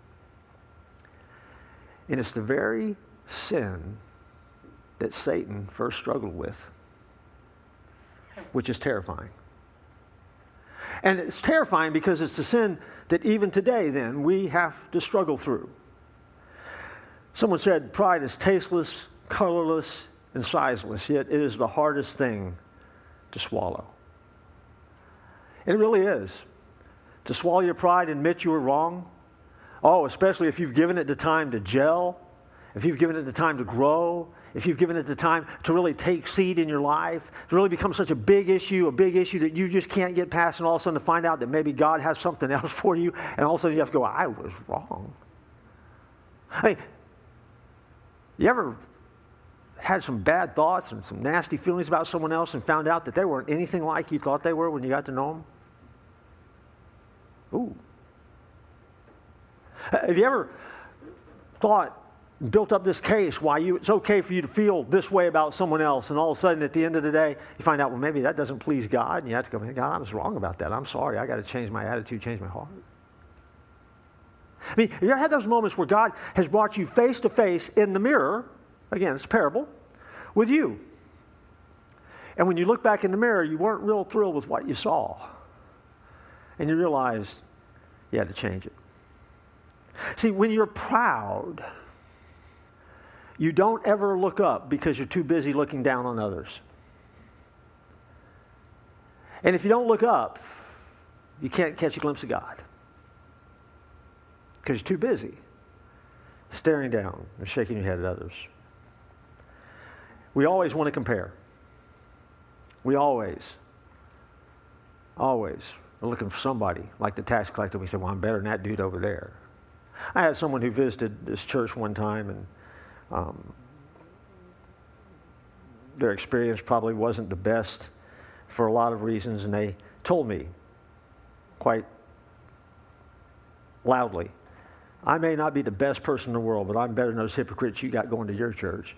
And it's the very sin that Satan first struggled with, which is terrifying. And it's terrifying because it's the sin that even today, then, we have to struggle through. Someone said pride is tasteless, colorless, and sizeless, yet it is the hardest thing to swallow. And it really is. To swallow your pride and admit you were wrong. Oh, especially if you've given it the time to gel, if you've given it the time to grow, if you've given it the time to really take seed in your life, to really become such a big issue that you just can't get past, and all of a sudden to find out that maybe God has something else for you, and all of a sudden you have to go, I was wrong. I mean, you ever had some bad thoughts and some nasty feelings about someone else and found out that they weren't anything like you thought they were when you got to know them? Ooh. Have you ever thought, built up this case why it's okay for you to feel this way about someone else, and all of a sudden at the end of the day, you find out, well, maybe that doesn't please God, and you have to go, God, I was wrong about that. I'm sorry. I got to change my attitude, change my heart. I mean, you ever had those moments where God has brought you face to face in the mirror, again, it's a parable, with you. And when you look back in the mirror, you weren't real thrilled with what you saw. And you realized you had to change it. See, when you're proud, you don't ever look up because you're too busy looking down on others. And if you don't look up, you can't catch a glimpse of God because you're too busy staring down and shaking your head at others. We always want to compare. We always are looking for somebody. Like the tax collector, we say, well, I'm better than that dude over there. I had someone who visited this church one time, and their experience probably wasn't the best for a lot of reasons, and they told me quite loudly, I may not be the best person in the world, but I'm better than those hypocrites you got going to your church.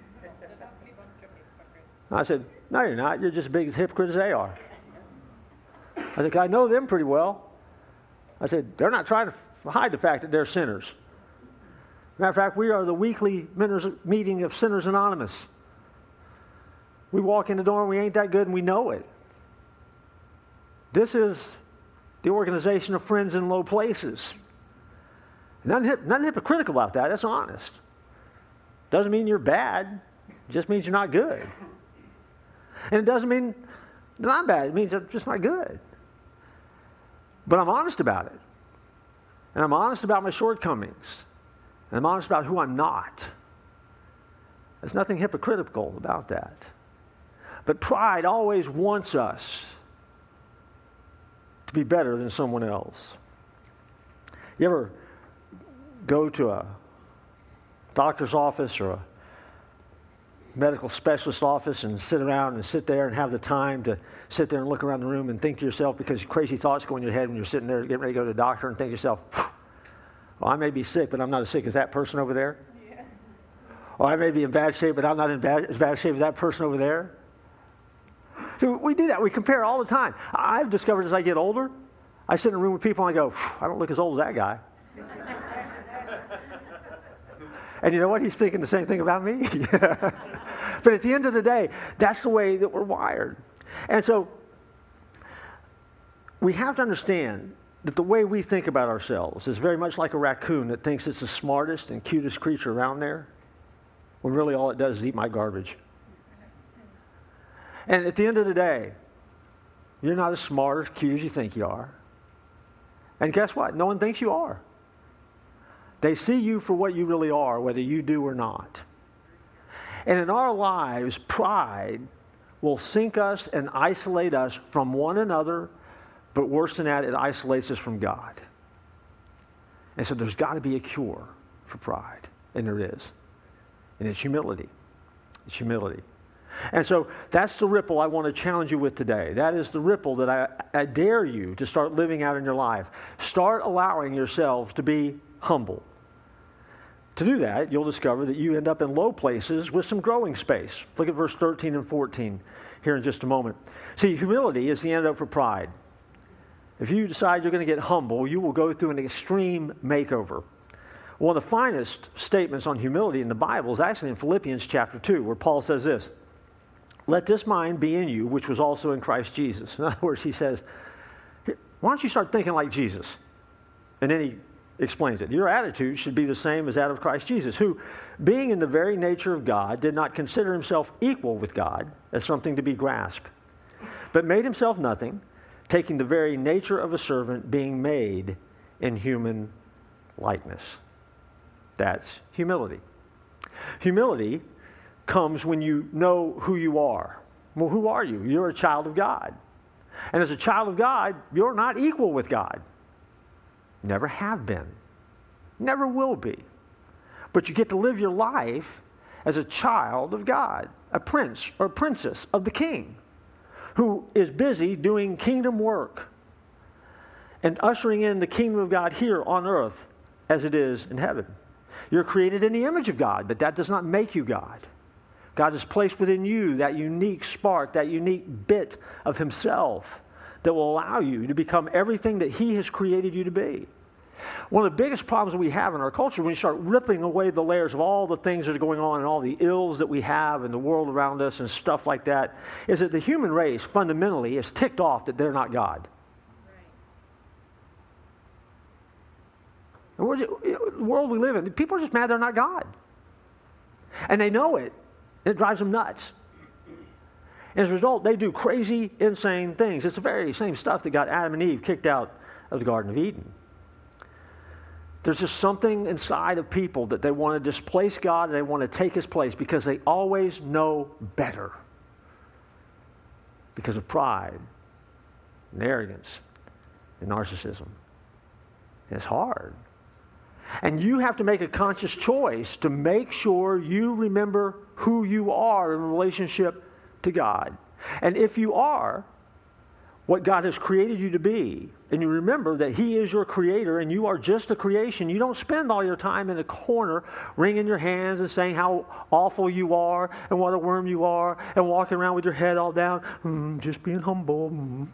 I said, no, you're not. You're just as big as hypocrite as they are. I said, I know them pretty well. I said, they're not trying to hide the fact that they're sinners. Matter of fact, we are the weekly meeting of Sinners Anonymous. We walk in the door and we ain't that good and we know it. This is the organization of friends in low places. Nothing hypocritical about that. That's honest. Doesn't mean you're bad. It just means you're not good. And it doesn't mean that I'm bad. It means I'm just not good. But I'm honest about it. And I'm honest about my shortcomings. And I'm honest about who I'm not. There's nothing hypocritical about that. But pride always wants us to be better than someone else. You ever go to a doctor's office or a medical specialist office and sit around and sit there and have the time to sit there and look around the room and think to yourself, because crazy thoughts go in your head when you're sitting there getting ready to go to the doctor, and think to yourself, well, I may be sick, but I'm not as sick as that person over there. Yeah. Or I may be in bad shape, but I'm not in as bad shape as that person over there. So we do that. We compare all the time. I've discovered as I get older, I sit in a room with people and I go, I don't look as old as that guy. And you know what? He's thinking the same thing about me. But at the end of the day, that's the way that we're wired. And so we have to understand that the way we think about ourselves is very much like a raccoon that thinks it's the smartest and cutest creature around there, when really all it does is eat my garbage. And at the end of the day, you're not as smart or as cute as you think you are. And guess what? No one thinks you are. They see you for what you really are, whether you do or not. And in our lives, pride will sink us and isolate us from one another, but worse than that, it isolates us from God. And so there's got to be a cure for pride, and there is. And it's humility. It's humility. And so that's the ripple I want to challenge you with today. That is the ripple that I dare you to start living out in your life. Start allowing yourself to be humble. To do that, you'll discover that you end up in low places with some growing space. Look at verse 13 and 14 here in just a moment. See, humility is the antidote for pride. If you decide you're going to get humble, you will go through an extreme makeover. One of the finest statements on humility in the Bible is actually in Philippians chapter 2, where Paul says this, let this mind be in you, which was also in Christ Jesus. In other words, he says, why don't you start thinking like Jesus? And then he explains it. Your attitude should be the same as that of Christ Jesus, who, being in the very nature of God, did not consider himself equal with God as something to be grasped, but made himself nothing, taking the very nature of a servant, being made in human likeness. That's humility. Humility comes when you know who you are. Well, who are you? You're a child of God. And as a child of God, you're not equal with God. Never have been. Never will be. But you get to live your life as a child of God, a prince or a princess of the king who is busy doing kingdom work and ushering in the kingdom of God here on earth as it is in heaven. You're created in the image of God, but that does not make you God. God has placed within you that unique spark, that unique bit of himself that will allow you to become everything that he has created you to be. One of the biggest problems we have in our culture when you start ripping away the layers of all the things that are going on and all the ills that we have in the world around us and stuff like that is that the human race fundamentally is ticked off that they're not God. Right. The world we live in, people are just mad they're not God. And they know it. And it drives them nuts. And as a result, they do crazy, insane things. It's the very same stuff that got Adam and Eve kicked out of the Garden of Eden. There's just something inside of people that they want to displace God and they want to take his place because they always know better. Because of pride and arrogance and narcissism. And it's hard. And you have to make a conscious choice to make sure you remember who you are in relationship to God. And if you are what God has created you to be, and you remember that he is your creator and you are just a creation, you don't spend all your time in a corner wringing your hands and saying how awful you are and what a worm you are and walking around with your head all down, just being humble.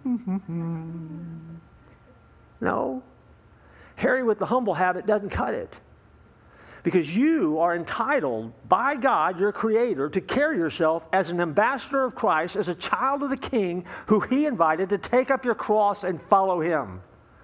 No. Harry with the humble habit doesn't cut it. Because you are entitled by God, your creator, to carry yourself as an ambassador of Christ, as a child of the King who he invited to take up your cross and follow him.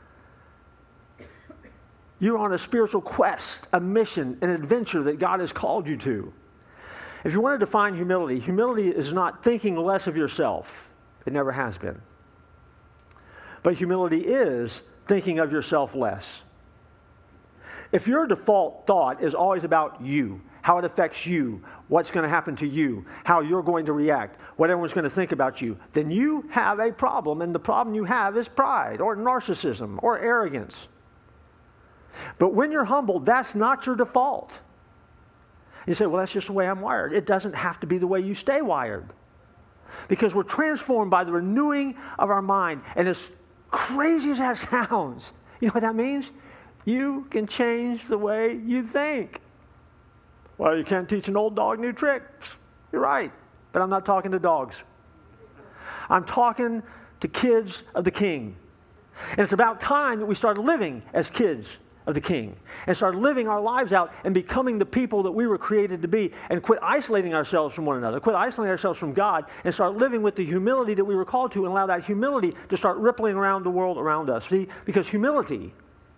You're on a spiritual quest, a mission, an adventure that God has called you to. If you want to define humility, humility is not thinking less of yourself. It never has been. But humility is thinking of yourself less. If your default thought is always about you, how it affects you, what's going to happen to you, how you're going to react, what everyone's going to think about you, then you have a problem, and the problem you have is pride or narcissism or arrogance. But when you're humble, that's not your default. You say, well, that's just the way I'm wired. It doesn't have to be the way you stay wired. Because we're transformed by the renewing of our mind. And as crazy as that sounds, you know what that means? You can change the way you think. Well, you can't teach an old dog new tricks. You're right, but I'm not talking to dogs. I'm talking to kids of the King. And it's about time that we started living as kids of the King and started living our lives out and becoming the people that we were created to be and quit isolating ourselves from one another, quit isolating ourselves from God and start living with the humility that we were called to and allow that humility to start rippling around the world around us. See, because humility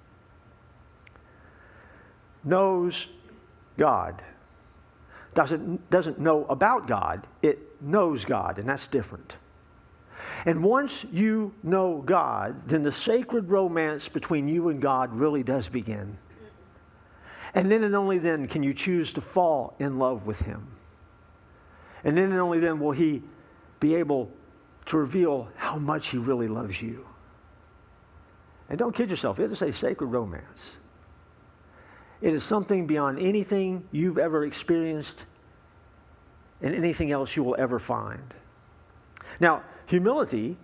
knows God. Doesn't know about God, it knows God, and that's different. And once you know God, then the sacred romance between you and God really does begin. And then and only then can you choose to fall in love with him. And then and only then will he be able to reveal how much he really loves you. And don't kid yourself, it is a sacred romance. It is something beyond anything you've ever experienced and anything else you will ever find. Now, humility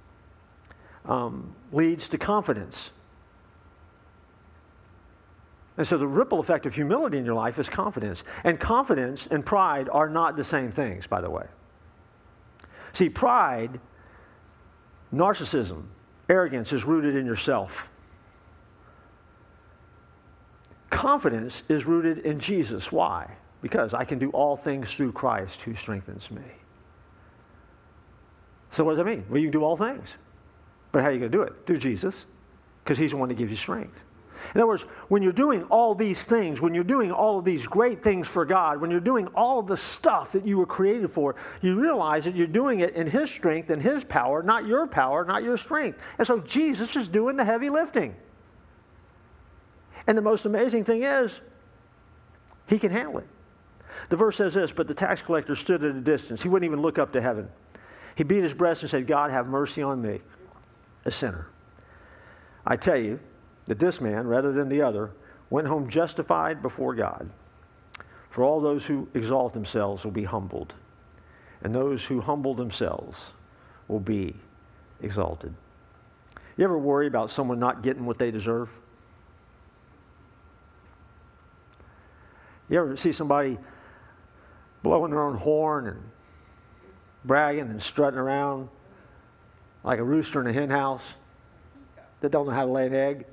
leads to confidence. And so the ripple effect of humility in your life is confidence. And confidence and pride are not the same things, by the way. See, pride, narcissism, arrogance is rooted in yourself. Confidence is rooted in Jesus. Why? Because I can do all things through Christ who strengthens me. So what does that mean? Well, you can do all things. But how are you going to do it? Through Jesus. Because he's the one that gives you strength. In other words, when you're doing all these things, when you're doing all of these great things for God, when you're doing all of the stuff that you were created for, you realize that you're doing it in his strength and his power, not your strength. And so Jesus is doing the heavy lifting. And the most amazing thing is, he can handle it. The verse says this, but the tax collector stood at a distance. He wouldn't even look up to heaven. He beat his breast and said, God, have mercy on me, a sinner. I tell you that this man, rather than the other, went home justified before God. For all those who exalt themselves will be humbled, and those who humble themselves will be exalted. You ever worry about someone not getting what they deserve? You ever see somebody blowing their own horn and bragging and strutting around like a rooster in a hen house that don't know how to lay an egg?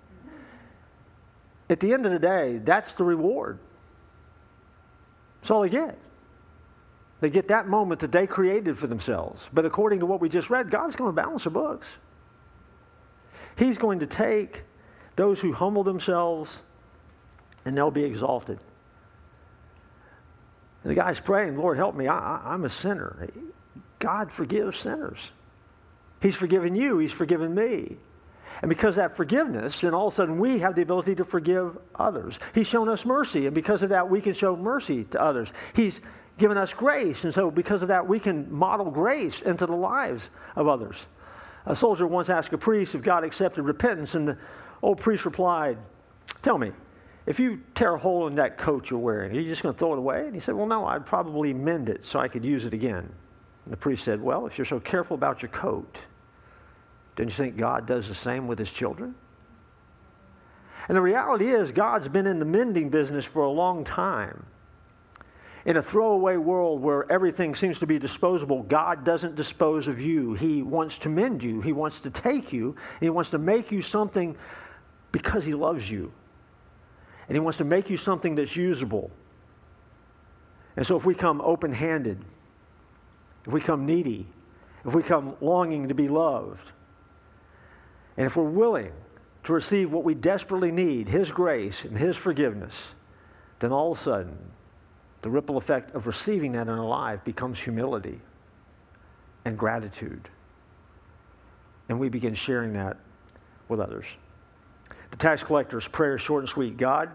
At the end of the day, that's the reward. That's all they get. They get that moment that they created for themselves. But according to what we just read, God's going to balance the books. He's going to take those who humble themselves and they'll be exalted. And the guy's praying, Lord, help me. I'm a sinner. God forgives sinners. He's forgiven you. He's forgiven me. And because of that forgiveness, then all of a sudden we have the ability to forgive others. He's shown us mercy, and because of that we can show mercy to others. He's given us grace, and so because of that we can model grace into the lives of others. A soldier once asked a priest if God accepted repentance, and the old priest replied, tell me, if you tear a hole in that coat you're wearing, are you just going to throw it away? And he said, well, no, I'd probably mend it so I could use it again. And the priest said, well, if you're so careful about your coat, don't you think God does the same with his children? And the reality is, God's been in the mending business for a long time. In a throwaway world where everything seems to be disposable, God doesn't dispose of you. He wants to mend you. He wants to take you. And he wants to make you something because he loves you. And he wants to make you something that's usable. And so if we come open-handed, if we come needy, if we come longing to be loved, and if we're willing to receive what we desperately need, his grace and his forgiveness, then all of a sudden, the ripple effect of receiving that in our life becomes humility and gratitude. And we begin sharing that with others. The tax collector's prayer is short and sweet. God,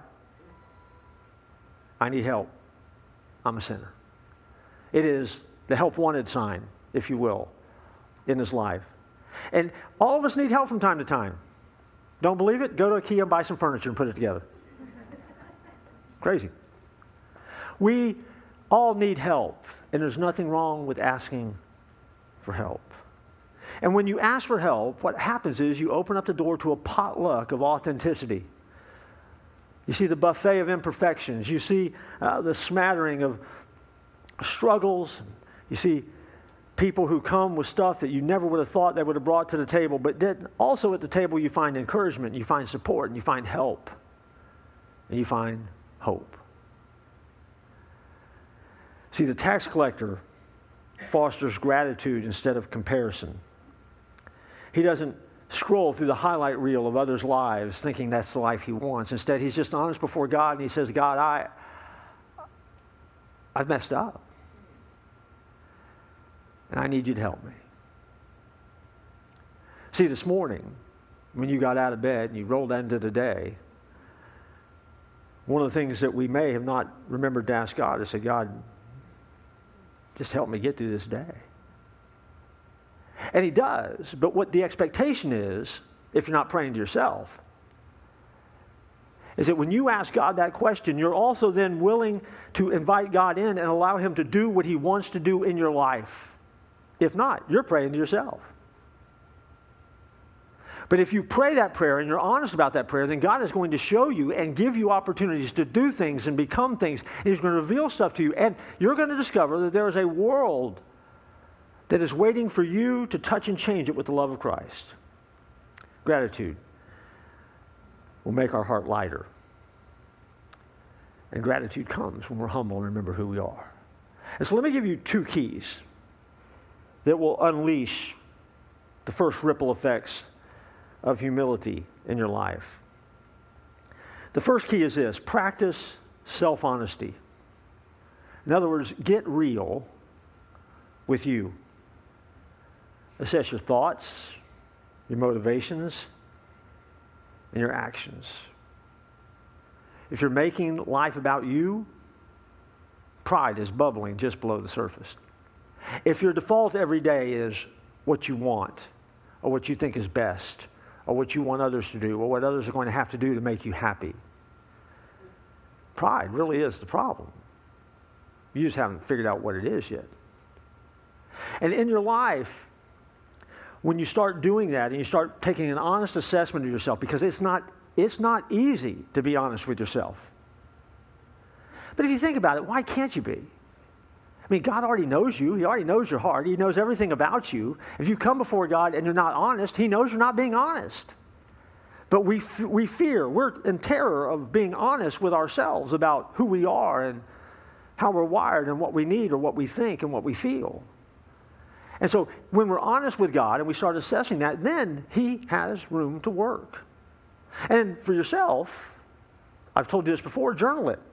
I need help. I'm a sinner. It is the help wanted sign, if you will, in his life. And all of us need help from time to time. Don't believe it? Go to IKEA and buy some furniture and put it together. Crazy. We all need help, and there's nothing wrong with asking for help. And when you ask for help, what happens is you open up the door to a potluck of authenticity. You see the buffet of imperfections. You see the smattering of struggles. You see people who come with stuff that you never would have thought they would have brought to the table. But then also at the table you find encouragement, you find support, and you find help, and you find hope. See, the tax collector fosters gratitude instead of comparison. He doesn't scroll through the highlight reel of others' lives thinking that's the life he wants. Instead, he's just honest before God, and he says, God, I've messed up, and I need you to help me. See, this morning, when you got out of bed and you rolled into the day, one of the things that we may have not remembered to ask God is say, God, just help me get through this day. And he does, but what the expectation is, if you're not praying to yourself, is that when you ask God that question, you're also then willing to invite God in and allow him to do what he wants to do in your life. If not, you're praying to yourself. But if you pray that prayer and you're honest about that prayer, then God is going to show you and give you opportunities to do things and become things. And he's going to reveal stuff to you. And you're going to discover that there is a world that is waiting for you to touch and change it with the love of Christ. Gratitude will make our heart lighter. And gratitude comes when we're humble and remember who we are. And so let me give you two keys that will unleash the first ripple effects of humility in your life. The first key is this: practice self-honesty. In other words, get real with you. Assess your thoughts, your motivations, and your actions. If you're making life about you, pride is bubbling just below the surface. If your default every day is what you want, or what you think is best, or what you want others to do, or what others are going to have to do to make you happy, Pride really is the problem. You just haven't figured out what it is yet. And in your life, when you start doing that and you start taking an honest assessment of yourself, because it's not easy to be honest with yourself. But if you think about it, why can't you be? I mean, God already knows you. He already knows your heart. He knows everything about you. If you come before God and you're not honest, He knows you're not being honest. But we fear, we're in terror of being honest with ourselves about who we are and how we're wired and what we need or what we think and what we feel. And so when we're honest with God and we start assessing that, then He has room to work. And for yourself, I've told you this before, journal it.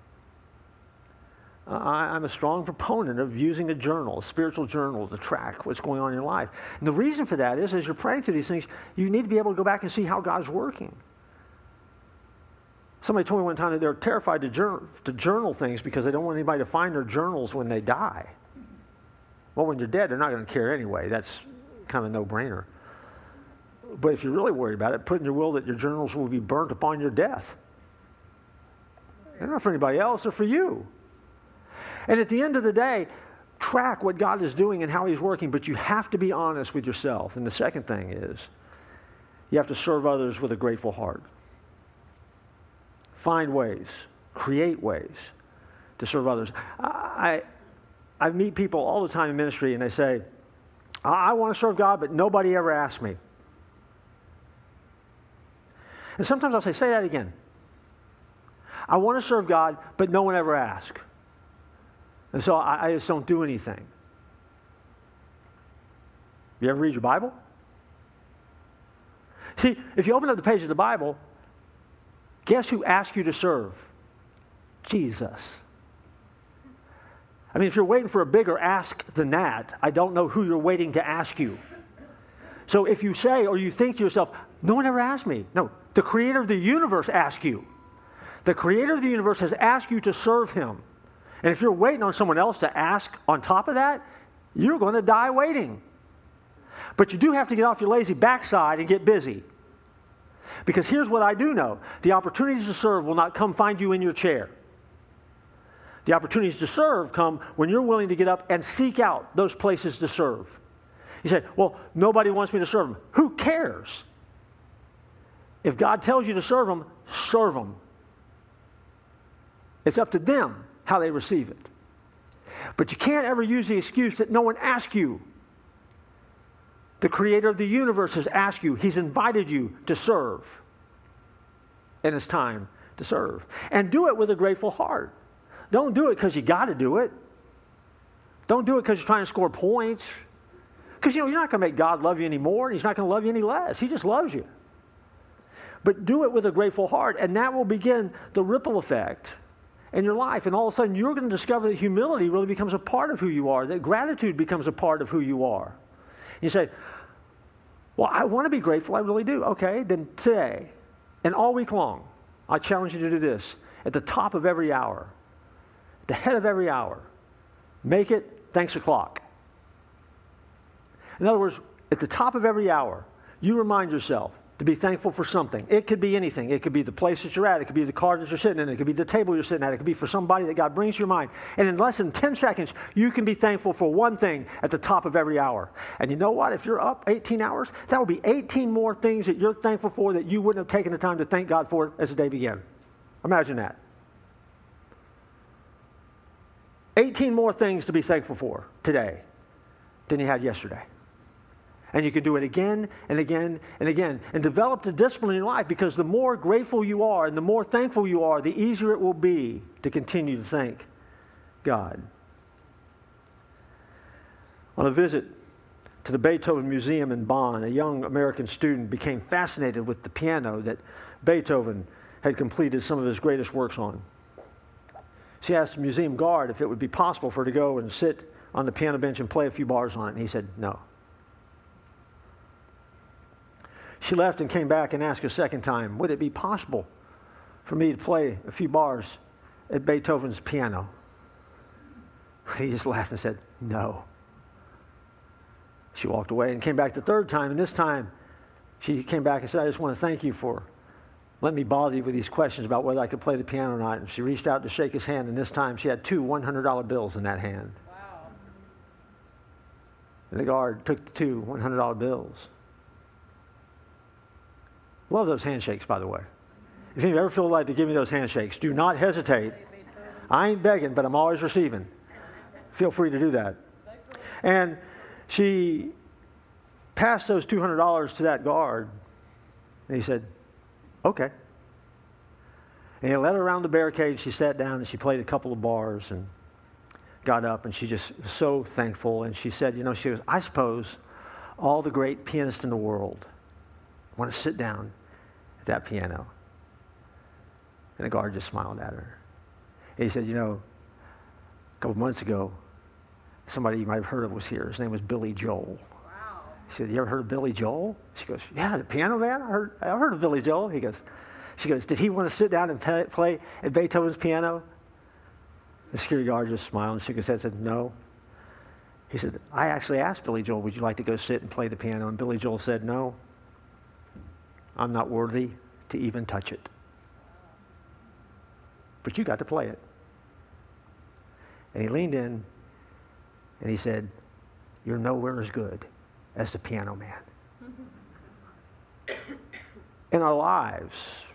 I'm a strong proponent of using a journal, a spiritual journal, to track what's going on in your life. And the reason for that is, as you're praying through these things, you need to be able to go back and see how God's working. Somebody told me one time that they're terrified to journal things because they don't want anybody to find their journals when they die. Well, when you're dead, they're not going to care anyway. That's kind of a no-brainer. But if you're really worried about it, put in your will that your journals will be burnt upon your death. They're not for anybody else, they're for you. And at the end of the day, track what God is doing and how He's working, but you have to be honest with yourself. And the second thing is, you have to serve others with a grateful heart. Find ways, create ways to serve others. I meet people all the time in ministry and they say, I want to serve God, but nobody ever asked me. And sometimes I'll say that again. I want to serve God, but no one ever asked. And so I just don't do anything. You ever read your Bible? See, if you open up the page of the Bible, guess who asked you to serve? Jesus. I mean, if you're waiting for a bigger ask than that, I don't know who you're waiting to ask you. So if you say or you think to yourself, no one ever asked me. No, the Creator of the universe asked you. The Creator of the universe has asked you to serve Him. And if you're waiting on someone else to ask on top of that, you're going to die waiting. But you do have to get off your lazy backside and get busy. Because here's what I do know. The opportunities to serve will not come find you in your chair. The opportunities to serve come when you're willing to get up and seek out those places to serve. You say, well, nobody wants me to serve them. Who cares? If God tells you to serve them, serve them. It's up to them how they receive it. But you can't ever use the excuse that no one asked you. The Creator of the universe has asked you. He's invited you to serve. And it's time to serve. And do it with a grateful heart. Don't do it because you got to do it. Don't do it because you're trying to score points. Because, you're not going to make God love you any more, and He's not going to love you any less. He just loves you. But do it with a grateful heart, and that will begin the ripple effect in your life. And all of a sudden, you're going to discover that humility really becomes a part of who you are, that gratitude becomes a part of who you are. You say, well, I want to be grateful, I really do. Okay, then today, and all week long, I challenge you to do this. At the top of every hour, at the head of every hour, make it thanks o'clock. In other words, at the top of every hour, you remind yourself to be thankful for something. It could be anything. It could be the place that you're at. It could be the car that you're sitting in. It could be the table you're sitting at. It could be for somebody that God brings to your mind. And in less than 10 seconds, you can be thankful for one thing at the top of every hour. And you know what? If you're up 18 hours, that will be 18 more things that you're thankful for that you wouldn't have taken the time to thank God for as the day began. Imagine that. 18 more things to be thankful for today than you had yesterday. And you can do it again and again and again. And develop the discipline in your life, because the more grateful you are and the more thankful you are, the easier it will be to continue to thank God. On a visit to the Beethoven Museum in Bonn, a young American student became fascinated with the piano that Beethoven had completed some of his greatest works on. She asked the museum guard if it would be possible for her to go and sit on the piano bench and play a few bars on it, and he said no. She left and came back and asked a second time, would it be possible for me to play a few bars at Beethoven's piano? He just laughed and said, no. She walked away and came back the third time, and this time she came back and said, I just want to thank you for let me bother you with these questions about whether I could play the piano or not. And she reached out to shake his hand, and this time she had 2 $100 bills in that hand. Wow. And the guard took the 2 $100 bills. Love those handshakes, by the way. If you ever feel like to give me those handshakes, do not hesitate. I ain't begging, but I'm always receiving. Feel free to do that. And she passed those $200 to that guard, and he said, okay. And he led her around the barricade. She sat down and she played a couple of bars and got up, and she just was so thankful. And she said, you know, she goes, I suppose all the great pianists in the world want to sit down at that piano. And the guard just smiled at her. And he said, you know, a couple months ago, somebody you might have heard of was here. His name was Billy Joel. Wow. He said, you ever heard of Billy Joel? She goes, yeah, the piano man? I've heard of Billy Joel. She goes, did he want to sit down and play at Beethoven's piano? The security guard just smiled and shook his head and said, no. He said, I actually asked Billy Joel, would you like to go sit and play the piano? And Billy Joel said, no, I'm not worthy to even touch it. But you got to play it. And he leaned in and he said, you're nowhere as good as the piano man. In our lives,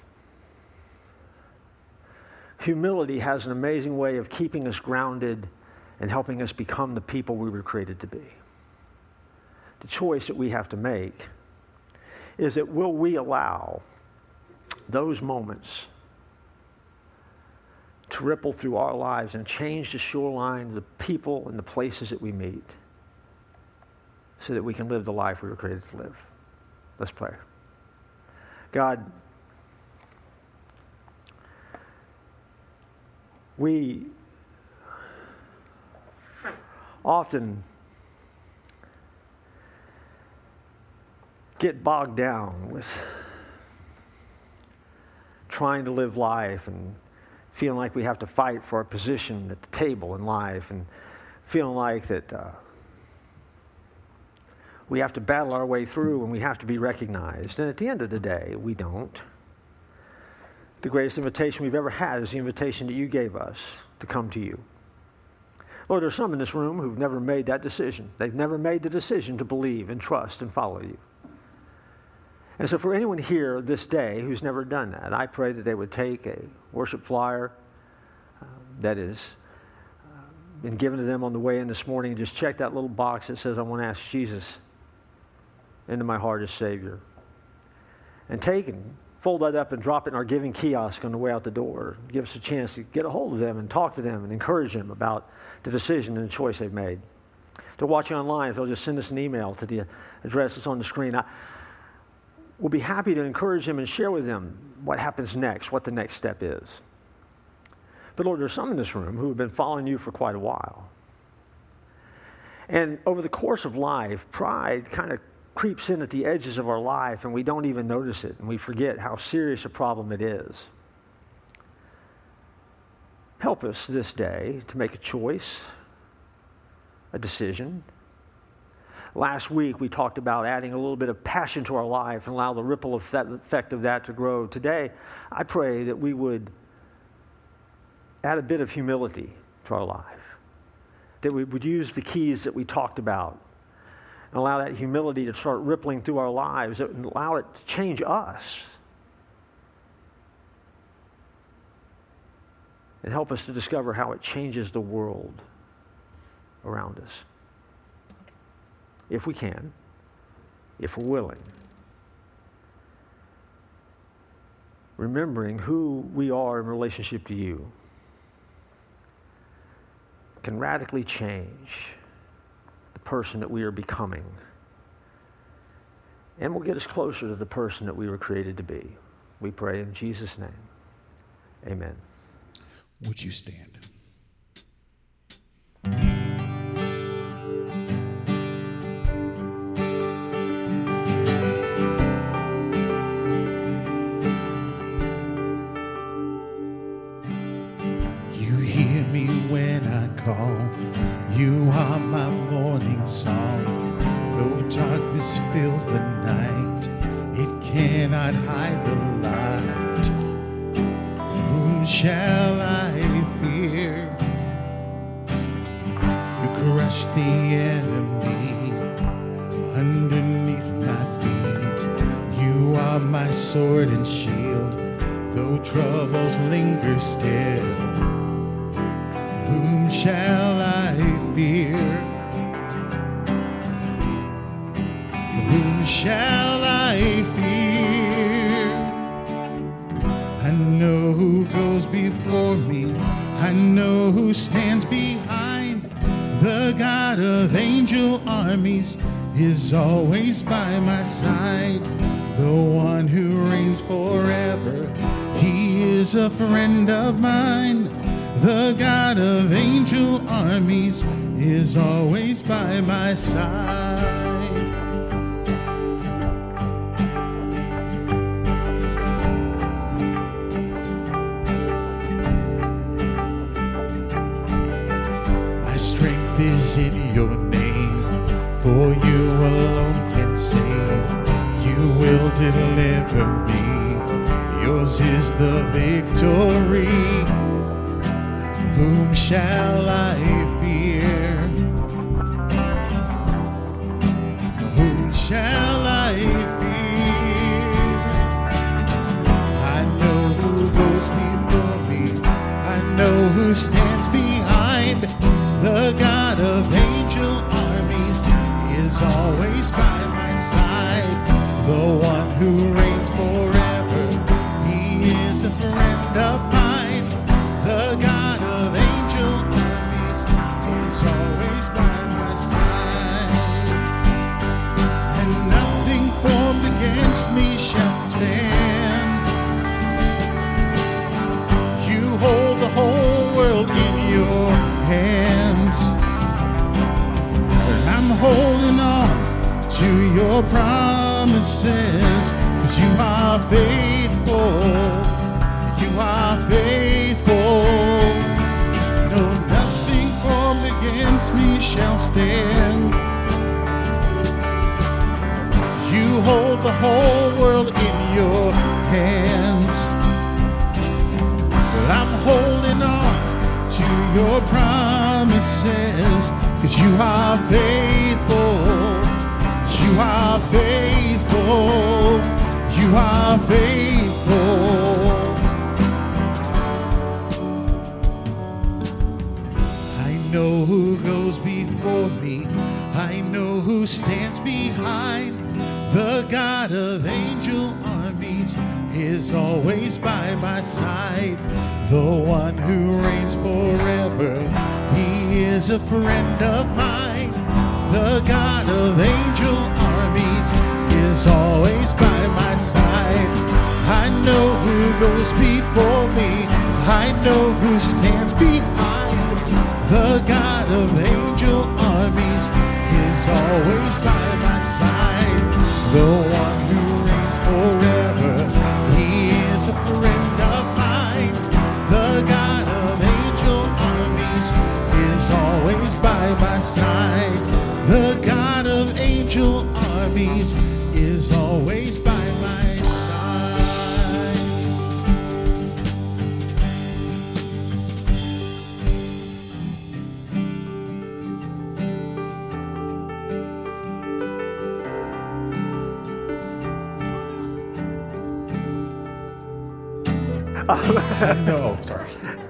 humility has an amazing way of keeping us grounded and helping us become the people we were created to be. The choice that we have to make is that will we allow those moments to ripple through our lives and change the shoreline, the people, and the places that we meet so that we can live the life we were created to live. Let's pray. God, we often get bogged down with trying to live life and feeling like we have to fight for our position at the table in life and feeling like that we have to battle our way through and we have to be recognized. And at the end of the day, we don't. The greatest invitation we've ever had is the invitation that you gave us to come to you. Lord, there's some in this room who've never made that decision. They've never made the decision to believe and trust and follow you. And so for anyone here this day who's never done that, I pray that they would take a worship flyer that has been given to them on the way in this morning and just check that little box that says, I want to ask Jesus into my heart as Savior. And take and fold that up and drop it in our giving kiosk on the way out the door. Give us a chance to get a hold of them and talk to them and encourage them about the decision and the choice they've made. If they're watching online, if they'll just send us an email to the address that's on the screen. We'll be happy to encourage them and share with them what happens next, what the next step is. But Lord, there's some in this room who have been following you for quite a while. And over the course of life, pride kind of creeps in at the edges of our life and we don't even notice it and we forget how serious a problem it is. Help us this day to make a choice, a decision. Last week, we talked about adding a little bit of passion to our life and allow the ripple effect of that to grow. Today, I pray that we would add a bit of humility to our life, that we would use the keys that we talked about and allow that humility to start rippling through our lives and allow it to change us and help us to discover how it changes the world around us. If we can, if we're willing. Remembering who we are in relationship to you can radically change the person that we are becoming and will get us closer to the person that we were created to be. We pray in Jesus' name. Amen. Would you stand? You are my morning song. Though darkness fills the night, it cannot hide the light. shall I fear? You crush the enemy underneath my feet. You are my sword and shield, though troubles linger still. Whom shall I fear? Whom shall I fear? I know who goes before me. I know who stands behind. The God of angel armies is always by my side. The one who reigns forever, he is a friend of mine. The God of angel armies is always by my side. My strength is in your name, for you alone can save. You will deliver me. Yours is the victory. Whom shall I fear? Whom shall I fear? I know who goes before me. I know who stands behind. The God of angel armies is always by my side. The one who reigns forever, he is a friend of mine. The God of angel armies is always by my side. And nothing formed against me shall stand. You hold the whole world in your hands. I'm holding on to your promises, 'cause you are faithful. You are faithful. No, nothing formed against me shall stand. You hold the whole world in your hands. Well, I'm holding on to your promises, 'cause you are faithful. You are faithful. You are faithful. I know who goes before me. I know who stands behind. The God of angel armies is always by my side. The one who reigns forever, he is a friend of mine. The God of angel armies is always by my side. I know who goes before me. I know who stands behind. The God of angel armies is always by my side. The one who reigns forever, he is a friend of mine. The God of angel armies is always by my side. The God of angel armies is always by my side. No, sorry.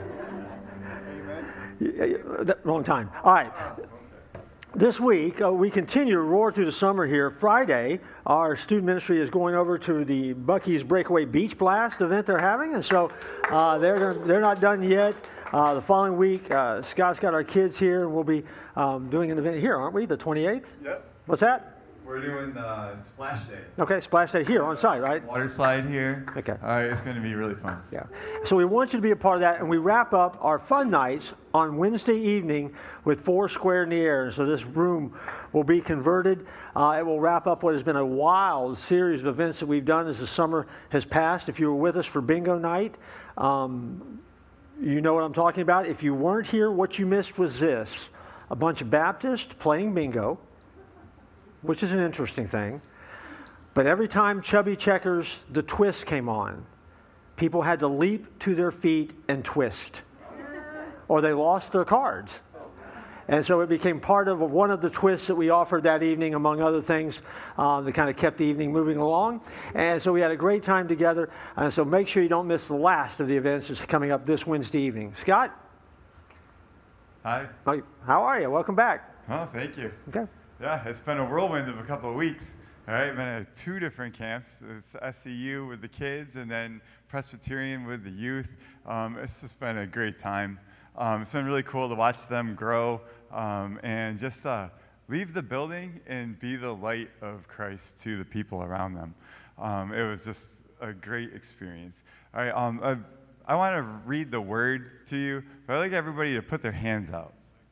Wrong time. All right. This week, we continue to roar through the summer here. Friday, our student ministry is going over to the Buc-ee's Breakaway Beach Blast event they're having, and so they're not done yet. The following week, Scott's got our kids here, and we'll be doing an event here, aren't we? The 28th? Yep. What's that? We're doing Splash Day. Okay, Splash Day here on site, right? Water slide here. Okay. All right, it's going to be really fun. Yeah. So we want you to be a part of that, and we wrap up our fun nights on Wednesday evening with Foursquare in the Air. So this room will be converted. It will wrap up what has been a wild series of events that we've done as the summer has passed. If you were with us for bingo night, you know what I'm talking about. If you weren't here, what you missed was this: a bunch of Baptists playing bingo, which is an interesting thing. But every time Chubby Checkers, The Twist came on, people had to leap to their feet and twist, or they lost their cards. And so it became part of one of the twists that we offered that evening, among other things, that kind of kept the evening moving along. And so we had a great time together. And so make sure you don't miss the last of the events that's coming up this Wednesday evening. Scott? Hi. How are you? Welcome back. Oh, thank you. Okay. Yeah, it's been a whirlwind of a couple of weeks. All right, I've been at 2 different camps. It's SCU with the kids and then Presbyterian with the youth. It's just been a great time. It's been really cool to watch them grow and just leave the building and be the light of Christ to the people around them. It was just a great experience. All right, I want to read the word to you, but I'd like everybody to put their hands out,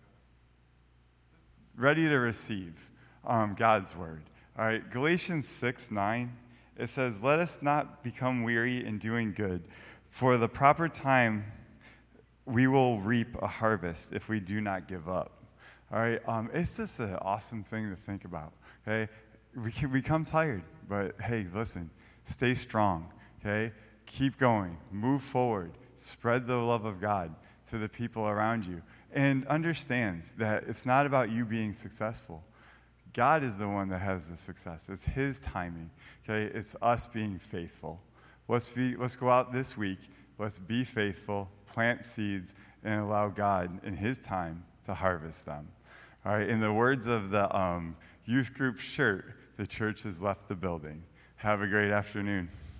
ready to receive God's word. All right, Galatians 6:9, it says, "Let us not become weary in doing good, for the proper time we will reap a harvest if we do not give up." All right, it's just an awesome thing to think about, okay? We can become tired, but hey, listen, stay strong, okay? Keep going, move forward, spread the love of God to the people around you, and understand that it's not about you being successful. God is the one that has the success. It's His timing, okay? It's us being faithful. Let's go out this week, let's be faithful, plant seeds, and allow God in His time to harvest them. All right, in the words of the youth group shirt, the church has left the building. Have a great afternoon.